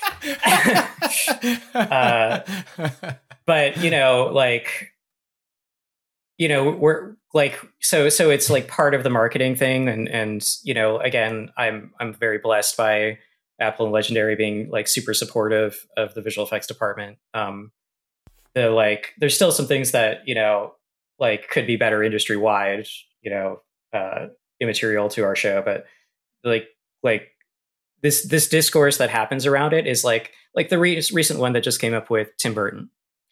uh, but you know, like, you know, we're like, so, so it's like part of the marketing thing. And, and, you know, again, I'm, I'm very blessed by Apple and Legendary being like super supportive of the visual effects department. Um, the like, there's still some things that, you know, like could be better industry wide, you know, uh, immaterial to our show, but like, like this, this discourse that happens around it is like, like the re- recent one that just came up with Tim Burton.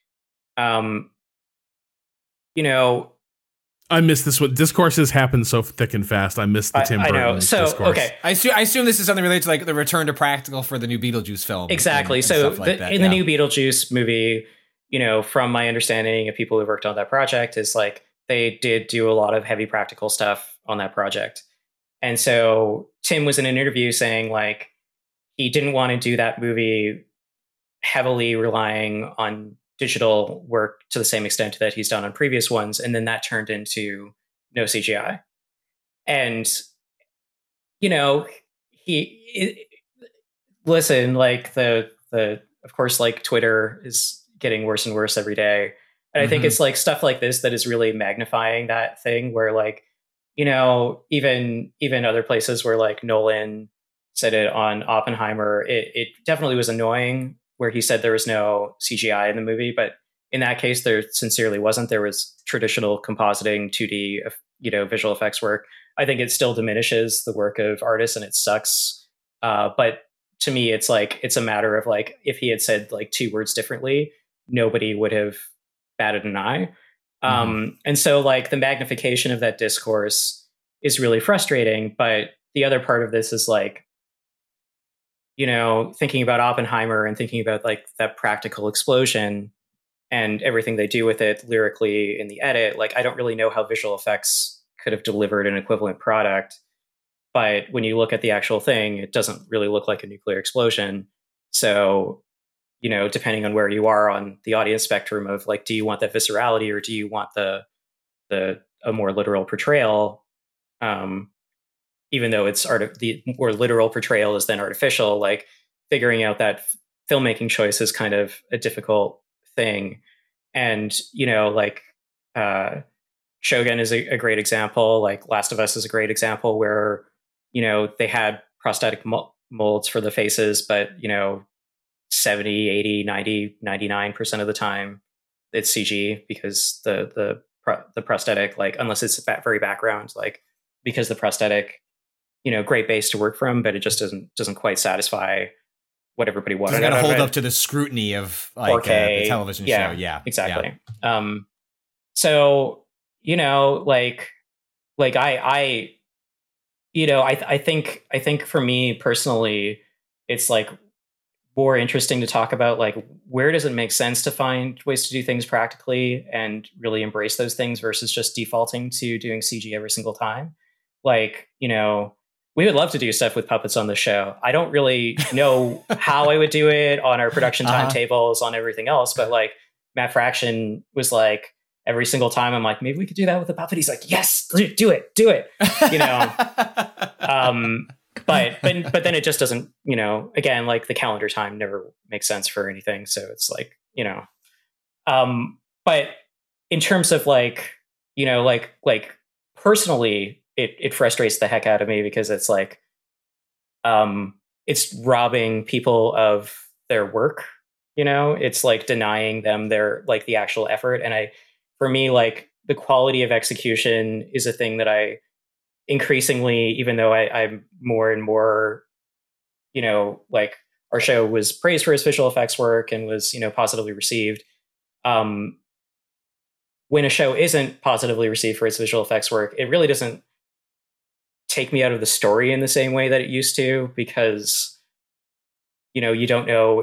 Um, you know, I missed this one. Discourses happen so thick and fast. I missed the Tim I, I Burton know. So, discourse. okay. I assume, I assume this is something related to like the return to practical for the new Beetlejuice film. Exactly. And, and so stuff like the, that, in yeah. the new Beetlejuice movie, you know, from my understanding of people who worked on that project is like, they did do a lot of heavy practical stuff on that project. And so Tim was in an interview saying like, he didn't want to do that movie heavily relying on digital work to the same extent that he's done on previous ones. And then that turned into no C G I. And, you know, he, it, listen, like the, the, of course, like Twitter is getting worse and worse every day. And I mm-hmm. think it's like stuff like this that is really magnifying that thing where like, you know, even, even other places where like Nolan said it on Oppenheimer, it, it definitely was annoying where he said there was no C G I in the movie, but in that case, there sincerely wasn't. There was traditional compositing, two D, you know, visual effects work. I think it still diminishes the work of artists and it sucks. Uh, but to me, it's like, it's a matter of like, if he had said like two words differently, nobody would have batted an eye. Mm-hmm. Um, and so like the magnification of that discourse is really frustrating. But the other part of this is like, you know, thinking about Oppenheimer and thinking about like that practical explosion and everything they do with it lyrically in the edit, like I don't really know how visual effects could have delivered an equivalent product. But when you look at the actual thing, it doesn't really look like a nuclear explosion. So, you know, depending on where you are on the audience spectrum of like, do you want that viscerality or do you want the the a more literal portrayal? Um, even though it's art, the more literal portrayal is then artificial, like figuring out that f- filmmaking choice is kind of a difficult thing. And, you know, like uh, Shogun is a, a great example. Like Last of Us is a great example where, you know, they had prosthetic mo- molds for the faces, but, you know, seventy, eighty, ninety, ninety-nine percent of the time it's C G because the, the, pro- the prosthetic, like, unless it's a very background, like because the prosthetic, you know, great base to work from, but it just doesn't, doesn't quite satisfy what everybody wanted. It's got to hold up to the scrutiny of like four K, uh, the television yeah, show. Yeah, exactly. Yeah. Um, so, you know, like, like I, I, you know, I, I think, I think for me personally, it's like more interesting to talk about, like, where does it make sense to find ways to do things practically and really embrace those things versus just defaulting to doing C G every single time. Like, you know, we would love to do stuff with puppets on the show. I don't really know how I would do it on our production timetables, uh-huh. on everything else. But like Matt Fraction was like, every single time I'm like, maybe we could do that with a puppet. He's like, yes, do it, do it. You know, um, but, but, but then it just doesn't, you know, again, like the calendar time never makes sense for anything. So it's like, you know, um, but in terms of like, you know, like, like personally, It, it frustrates the heck out of me because it's like, um, it's robbing people of their work, you know, it's like denying them their, like the actual effort. And I, for me, like the quality of execution is a thing that I increasingly, even though I, I'm more and more, you know, like our show was praised for its visual effects work and was, you know, positively received. Um, when a show isn't positively received for its visual effects work, it really doesn't take me out of the story in the same way that it used to, because, you know, you don't know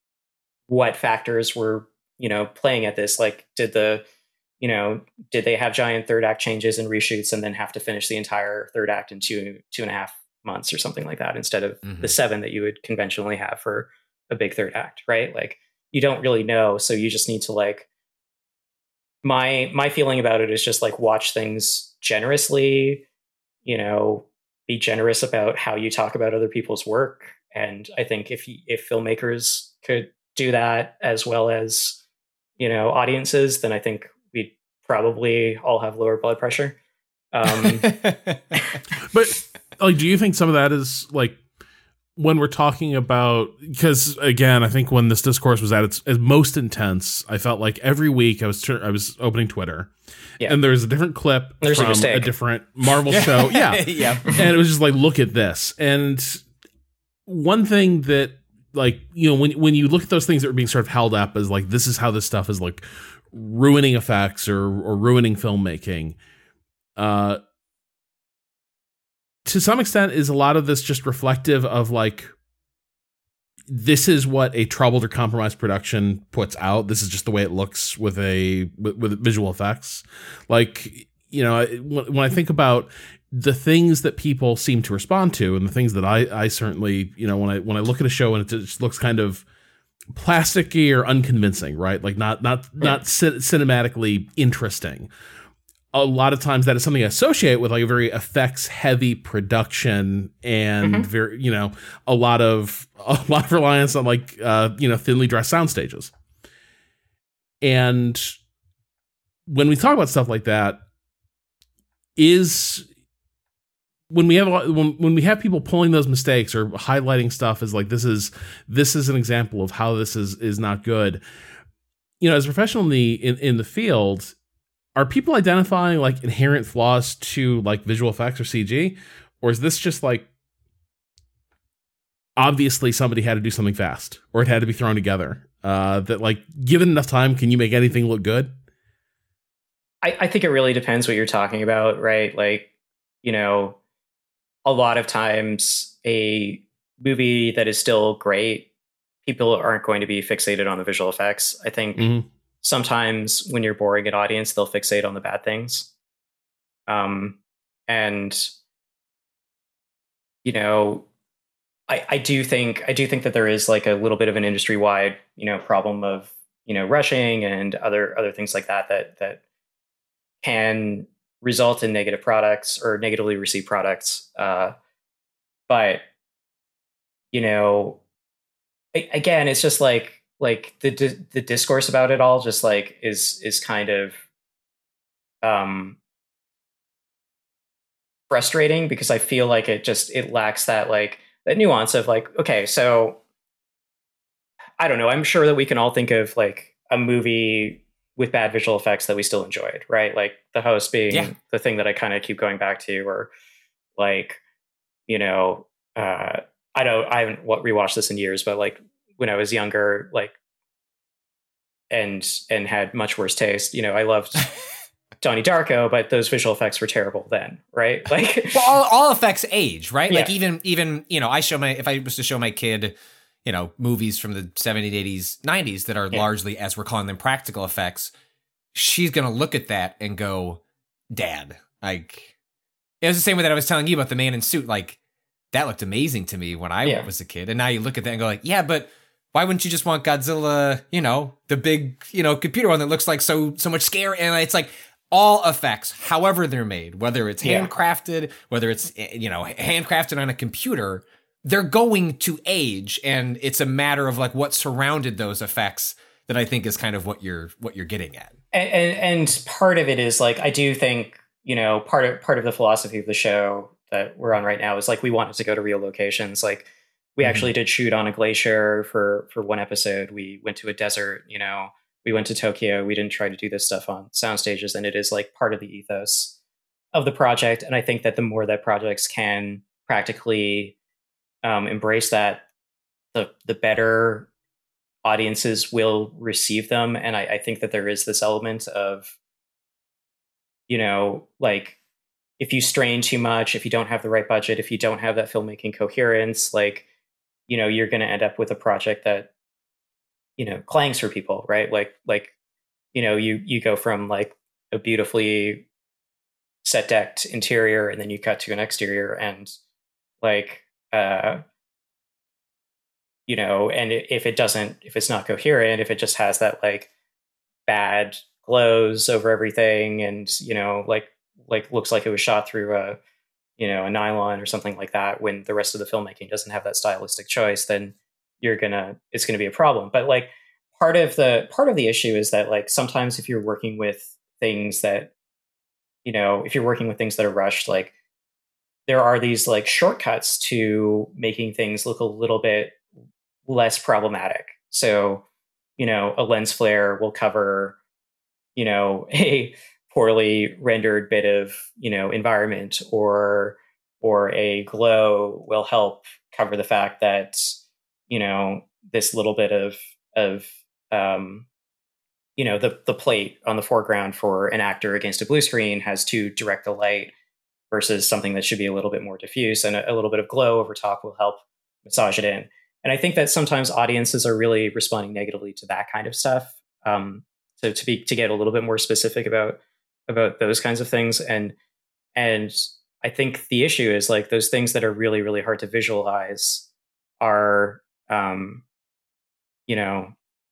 what factors were, you know, playing at this. Like, did the, you know, did they have giant third act changes and reshoots and then have to finish the entire third act in two, two and a half months or something like that, instead of mm-hmm. the seven that you would conventionally have for a big third act, right? Like, you don't really know. So you just need to like my my feeling about it is just like watch things generously, you know, be generous about how you talk about other people's work. And I think if if filmmakers could do that as well as, you know, audiences, then I think we'd probably all have lower blood pressure. Um, but like, do you think some of that is like when we're talking about, because again, I think when this discourse was at its, its most intense, I felt like every week I was tur- I was opening Twitter, yeah. and there's a different clip there's from a, a different Marvel show, yeah, yeah, and it was just like, look at this. And one thing that, like, you know, when when you look at those things that were being sort of held up as like, this is how this stuff is like ruining effects or or ruining filmmaking, uh. to some extent, is a lot of this just reflective of like, this is what a troubled or compromised production puts out. This is just the way it looks with a with, with visual effects. Like, you know, when I think about the things that people seem to respond to, and the things that I I certainly, you know, when I when I look at a show and it just looks kind of plasticky or unconvincing, right? Like not not not cin- cinematically interesting. A lot of times that is something I associate with like a very effects heavy production and mm-hmm. very, you know, a lot of, a lot of reliance on like, uh, you know, thinly dressed sound stages. And when we talk about stuff like that, is when we have, when, when we have people pulling those mistakes or highlighting stuff as like, this is, this is an example of how this is, is not good. You know, as a professional in the, in, in the field, are people identifying like inherent flaws to like visual effects or C G? Or is this just like, obviously somebody had to do something fast or it had to be thrown together? Uh, that like, given enough time, can you make anything look good? I, I think it really depends what you're talking about, right? Like, you know, a lot of times a movie that is still great, people aren't going to be fixated on the visual effects. I think mm-hmm. sometimes when you're boring an audience, they'll fixate on the bad things. Um, and, you know, I, I do think, I do think that there is like a little bit of an industry wide, you know, problem of, you know, rushing and other, other things like that, that, that can result in negative products or negatively received products. Uh, but, you know, I, again, it's just like, like the the discourse about it all just like is is kind of um frustrating because I feel like it just it lacks that like that nuance of like, okay, so I don't know, I'm sure that we can all think of like a movie with bad visual effects that we still enjoyed, right? Like The Host being yeah. the thing that I kind of keep going back to, or like, you know, uh I don't I haven't rewatched this in years, but like when I was younger, like, and and had much worse taste, you know, I loved Donnie Darko, but those visual effects were terrible then, right? Like, well, all, all effects age, right? Yeah. Like even even you know, I show my if I was to show my kid, you know, movies from the seventies, eighties, nineties that are yeah. largely, as we're calling them, practical effects, she's gonna look at that and go, "Dad, like," it was the same way that I was telling you about the Man in Suit, like. That looked amazing to me when I yeah. was a kid. And now you look at that and go like, yeah, but why wouldn't you just want Godzilla, you know, the big, you know, computer one that looks like so so much scary? And it's like all effects, however they're made, whether it's yeah. handcrafted, whether it's, you know, handcrafted on a computer, they're going to age. And it's a matter of like what surrounded those effects that I think is kind of what you're what you're getting at. And, and, and part of it is like, I do think, you know, part of part of the philosophy of the show that we're on right now is like we wanted to go to real locations. Like we mm-hmm. actually did shoot on a glacier for for one episode. We went to a desert, you know, we went to Tokyo. We didn't try to do this stuff on sound stages, and it is like part of the ethos of the project. And I think that the more that projects can practically um, embrace that, the the better audiences will receive them. And I, I think that there is this element of, you know, like, if you strain too much, if you don't have the right budget, if you don't have that filmmaking coherence, like, you know, you're going to end up with a project that, you know, clangs for people, right? Like, like, you know, you, you go from like a beautifully set decked interior and then you cut to an exterior and like, uh, you know, and if it doesn't, if it's not coherent, if it just has that like bad glows over everything, and you know, like like looks like it was shot through a you know a nylon or something like that, when the rest of the filmmaking doesn't have that stylistic choice, then you're gonna it's gonna be a problem. But like part of the part of the issue is that like sometimes if you're working with things that you know if you're working with things that are rushed, like there are these like shortcuts to making things look a little bit less problematic. So, you know, a lens flare will cover, you know, a poorly rendered bit of, you know, environment, or or a glow will help cover the fact that, you know, this little bit of of um, you know, the the plate on the foreground for an actor against a blue screen has too direct a light versus something that should be a little bit more diffuse, and a, a little bit of glow over top will help massage it in. And I think that sometimes audiences are really responding negatively to that kind of stuff. Um, so to be to get a little bit more specific about about those kinds of things, and and I think the issue is like those things that are really really hard to visualize are um, you know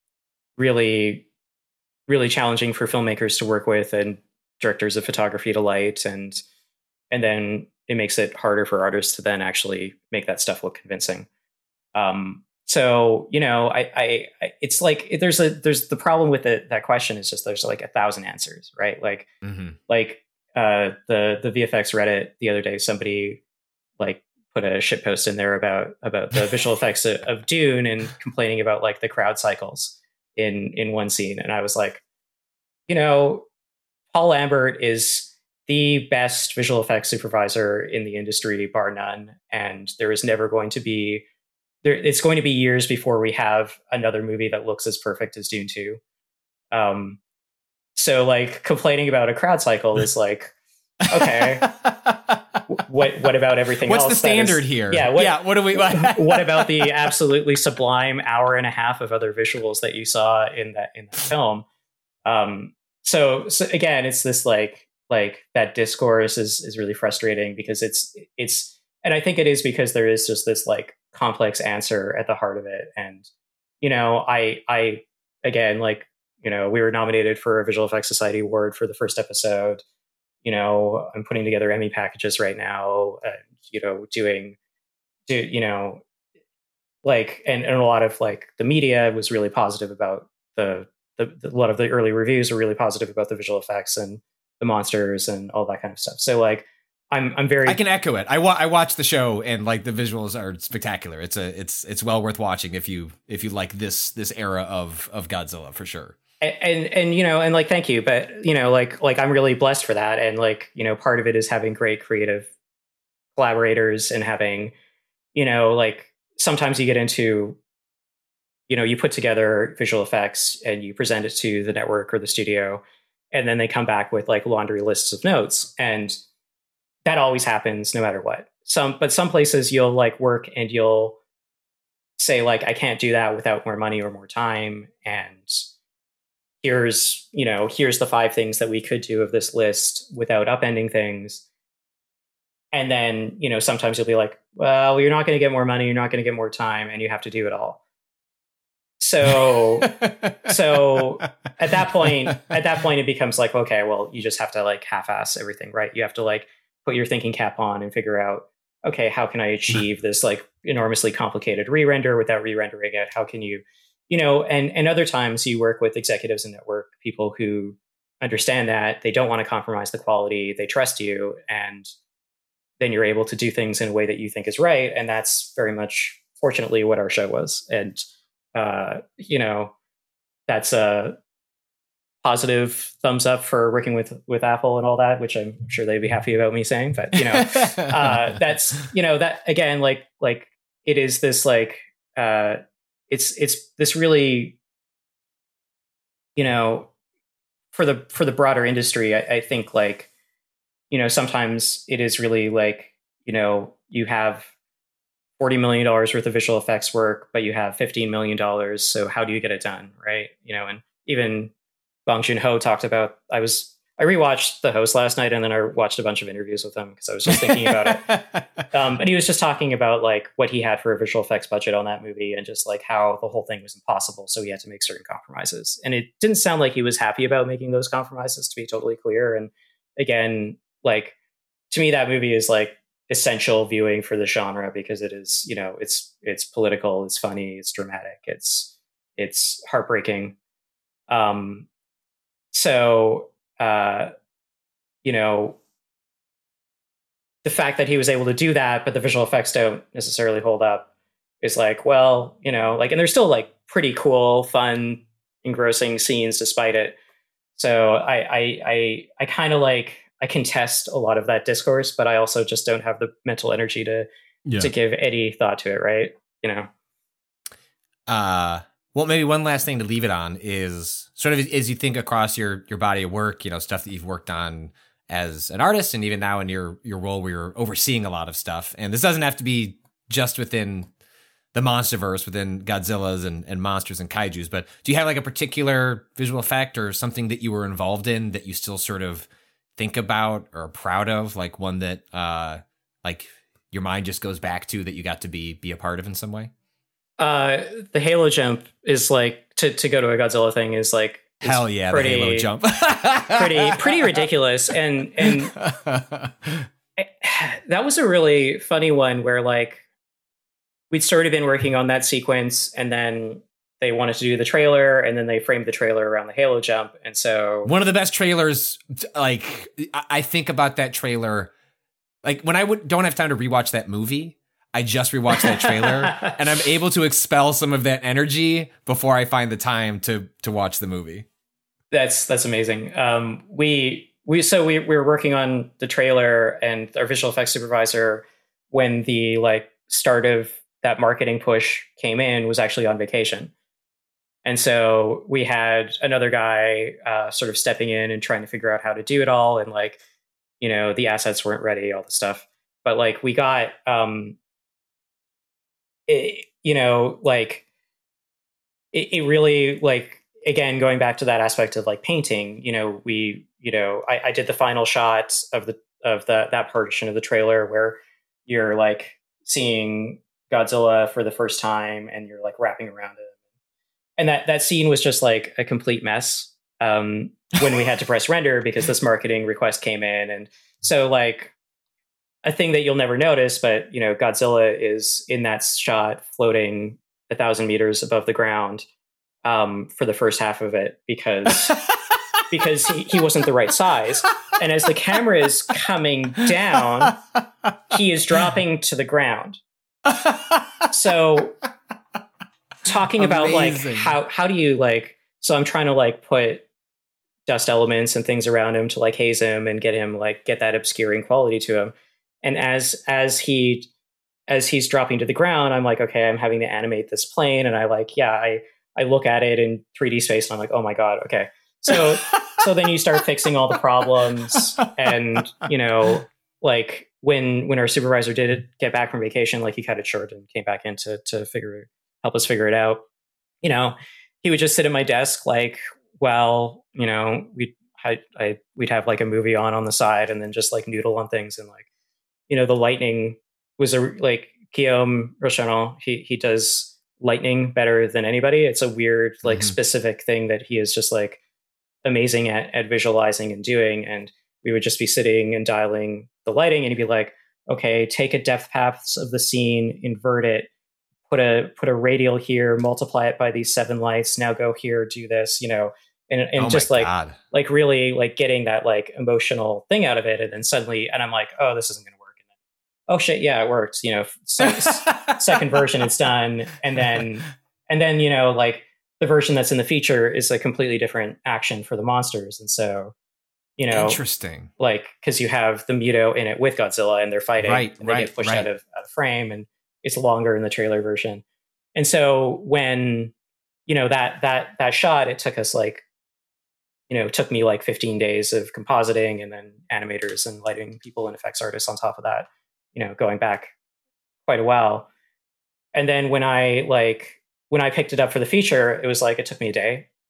really really challenging for filmmakers to work with and directors of photography to light, and and then it makes it harder for artists to then actually make that stuff look convincing. Um, so, you know, I, I, I, it's like, there's a, there's the problem with it. That question is just, there's like a thousand answers, right? Like, mm-hmm. like, uh, the, the V F X Reddit the other day, somebody like put a shit post in there about, about the visual effects of, of Dune, and complaining about like the crowd cycles in, in one scene. And I was like, you know, Paul Lambert is the best visual effects supervisor in the industry, bar none. And there is never going to be, there, it's going to be years before we have another movie that looks as perfect as Dune two. Um, so like complaining about a crowd cycle is like, okay, what what about everything What's else? What's the standard is, here? Yeah, what, yeah. What do we? What about the absolutely sublime hour and a half of other visuals that you saw in that in that film? Um, so, so again, it's this like like that discourse is is really frustrating, because it's it's and I think it is because there is just this like complex answer at the heart of it. And you know, I I again like you know we were nominated for a Visual Effects Society award for the first episode. You know, I'm putting together Emmy packages right now, and, you know, doing, do, you know, like, and, and a lot of like the media was really positive about the, the, the, a lot of the early reviews were really positive about the visual effects and the monsters and all that kind of stuff. So like, I'm, I'm very, I can echo it. I wa- I watched the show, and like the visuals are spectacular. It's a, it's, it's well worth watching if you, if you like this, this era of, of Godzilla, for sure. And, and, and, you know, and like, thank you. But, you know, like, like I'm really blessed for that. And like, you know, part of it is having great creative collaborators and having, you know, like sometimes you get into, you know, you put together visual effects and you present it to the network or the studio, and then they come back with like laundry lists of notes. And that always happens no matter what. Some, but some places you'll like work and you'll say like, I can't do that without more money or more time. And here's, you know, here's the five things that we could do of this list without upending things. And then, you know, sometimes you'll be like, well, you're not going to get more money. You're not going to get more time, and you have to do it all. So, so at that point, at that point, it becomes like, okay, well, you just have to like half-ass everything, right? You have to like put your thinking cap on and figure out, okay, how can I achieve this like enormously complicated re-render without re-rendering it? How can you, you know, and, and other times you work with executives and network people who understand that they don't want to compromise the quality. They trust you, and then you're able to do things in a way that you think is right. And that's very much, fortunately, what our show was. And, uh, you know, that's a positive thumbs up for working with, with Apple and all that, which I'm sure they'd be happy about me saying, but you know, uh, that's, you know, that again, like, like it is this, like, uh, it's, it's this really, you know, for the, for the broader industry, I, I think like, you know, sometimes it is really like, you know, you have forty million dollars worth of visual effects work, but you have fifteen million dollars. So how do you get it done? Right. You know, and even Bong Joon-ho talked about, I was, I rewatched The Host last night, and then I watched a bunch of interviews with him because I was just thinking about it. Um, and he was just talking about like what he had for a visual effects budget on that movie, and just like how the whole thing was impossible, so he had to make certain compromises. And it didn't sound like he was happy about making those compromises, to be totally clear. And again, like to me, that movie is like essential viewing for the genre because it is, you know, it's it's political, it's funny, it's dramatic, it's it's heartbreaking. Um, so. Uh, you know, the fact that he was able to do that, but the visual effects don't necessarily hold up is like, well, you know, like, and they're still like pretty cool, fun, engrossing scenes despite it. So I, I, I, I kind of like, I contest a lot of that discourse, but I also just don't have the mental energy to, yeah. to give any thought to it. Right. You know? Uh, Well, maybe one last thing to leave it on is sort of as you think across your your body of work, you know, stuff that you've worked on as an artist, and even now in your your role where you're overseeing a lot of stuff. And this doesn't have to be just within the Monsterverse, within Godzillas and, and monsters and kaijus, but do you have like a particular visual effect or something that you were involved in that you still sort of think about or are proud of, like one that uh, like your mind just goes back to that you got to be be a part of in some way? Uh, the Halo jump is like to, to go to a Godzilla thing is like hell yeah, pretty, the Halo jump, pretty pretty ridiculous, and and I, that was a really funny one where like we'd sort of been working on that sequence, and then they wanted to do the trailer, and then they framed the trailer around the Halo jump, and so one of the best trailers. Like I think about that trailer, like when I would don't have time to rewatch that movie. I just rewatched that trailer and I'm able to expel some of that energy before I find the time to to watch the movie. That's that's amazing. Um, we we so we, we were working on the trailer, and our visual effects supervisor, when the like start of that marketing push came in, was actually on vacation. And so we had another guy uh, sort of stepping in and trying to figure out how to do it all. And like, you know, the assets weren't ready, all the stuff. But like we got... Um, It, you know, like it, it really like, again, going back to that aspect of like painting, you know, we, you know, I, I did the final shot of the, of the, that portion of the trailer where you're like seeing Godzilla for the first time and you're like wrapping around it. And that, that scene was just like a complete mess um, when we had to press render because this marketing request came in. And so like, a thing that you'll never notice, but you know, Godzilla is in that shot floating a thousand meters above the ground um, for the first half of it because because he, he wasn't the right size. And as the camera is coming down, he is dropping to the ground. So talking about Amazing. like how how do you like? So I'm trying to like put dust elements and things around him to like haze him and get him like get that obscuring quality to him. And as as he as he's dropping to the ground, I'm like, okay, I'm having to animate this plane, and I like, yeah, I I look at it in three D space, and I'm like, oh my god, okay. So so then you start fixing all the problems, and you know, like when when our supervisor did it, get back from vacation, like he cut it short and came back in to to figure help us figure it out. You know, he would just sit at my desk, like, well, you know, we I, I we'd have like a movie on on the side, and then just like noodle on things, and like. You know, the lightning was a like Guillaume Rochonneau. He he does lightning better than anybody. It's a weird, like mm-hmm. specific thing that he is just like amazing at at visualizing and doing. And we would just be sitting and dialing the lighting, and he'd be like, "Okay, take a depth paths of the scene, invert it, put a put a radial here, multiply it by these seven lights. Now go here, do this." You know. And, and oh just like, God. like really like getting that like emotional thing out of it. And then suddenly, and I'm like, oh, this isn't going to work. And then, oh shit. Yeah, it worked. You know, se- second version, it's done. And then, and then, you know, like the version that's in the feature is a completely different action for the monsters. And so, you know, interesting, like, cause you have the Muto in it with Godzilla and they're fighting right, and they right, get pushed right. out of, out of frame, and it's longer in the trailer version. And so when, you know, that, that, that shot, it took us like, you know, it took me like fifteen days of compositing and then animators and lighting people and effects artists on top of that, you know, going back quite a while. And then when I like, when I picked it up for the feature, it was like, it took me a day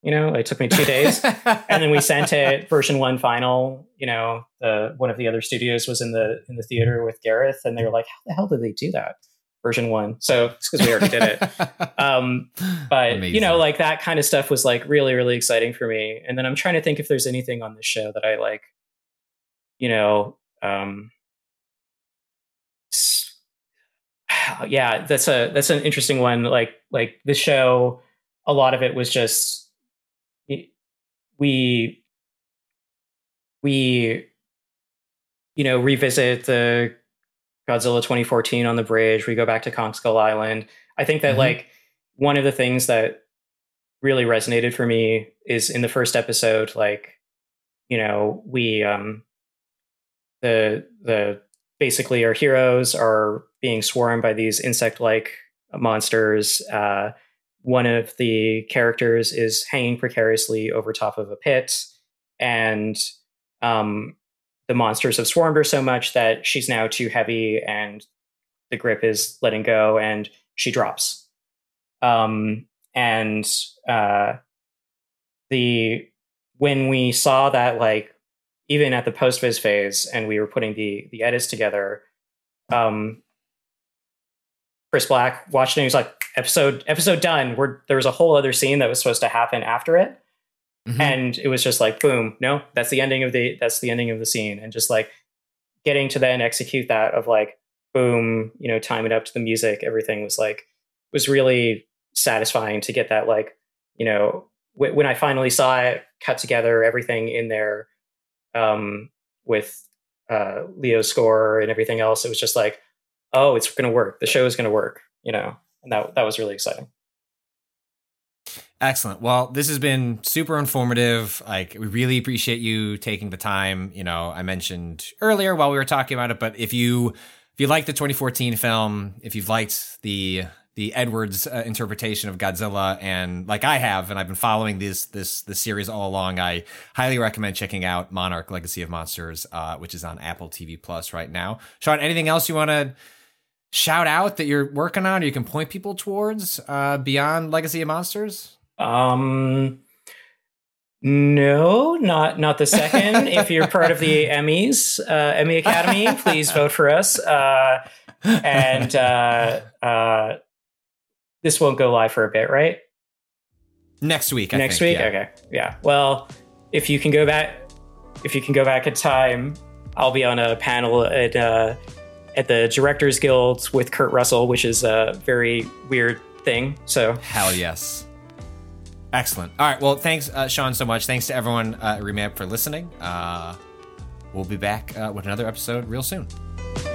You know, it took me two days. And then we sent it version one final. You know, the one of the other studios was in the in the theater with Gareth, and they were like, how the hell did they do that? Version one. So it's because we already did it. Um, but, Amazing. You know, like that kind of stuff was like really, really exciting for me. And then I'm trying to think if there's anything on this show that I like, you know, um, yeah, that's a, that's an interesting one. Like, like the show, a lot of it was just, we, we, you know, revisit the Godzilla twenty fourteen on the bridge. We go back to Kong Skull Island. I think that mm-hmm. like one of the things that really resonated for me is in the first episode, like, you know, we, um, the, the, basically our heroes are being swarmed by these insect-like monsters. Uh, one of the characters is hanging precariously over top of a pit, and, um, the monsters have swarmed her so much that she's now too heavy and the grip is letting go and she drops. Um, and uh, the when we saw that, like, even at the post-viz phase and we were putting the the edits together, um, Chris Black watched it and he was like, episode episode done. We're, there was a whole other scene that was supposed to happen after it. Mm-hmm. And it was just like, boom, no, that's the ending of the, that's the ending of the scene. And just like getting to then execute that of like, boom, you know, time it up to the music, everything was like, was really satisfying to get that, like, you know, w- when I finally saw it cut together, everything in there, um, with, uh, Leo's score and everything else, it was just like, oh, it's going to work. The show is going to work, you know, and that, that was really exciting. Excellent. Well, this has been super informative. Like, we really appreciate you taking the time. You know, I mentioned earlier while we were talking about it, but if you if you like the twenty fourteen film, if you've liked the the Edwards uh, interpretation of Godzilla, and like I have, and I've been following this this this series all along, I highly recommend checking out Monarch: Legacy of Monsters, uh, which is on Apple T V Plus right now. Sean, anything else you want to shout out that you're working on, or you can point people towards uh, beyond Legacy of Monsters? Um, no, not, not the second. If you're part of the Emmys, uh, Emmy Academy, please vote for us. Uh, and, uh, uh, this won't go live for a bit, right? Next week. I Next think, week. yeah. Okay. Yeah. Well, if you can go back, if you can go back in time, I'll be on a panel at, uh, at the Directors Guild with Kurt Russell, which is a very weird thing. So hell yes. Excellent. All right. Well, thanks, uh, Sean, so much. Thanks to everyone uh, at Remap for listening. Uh, we'll be back uh, with another episode real soon.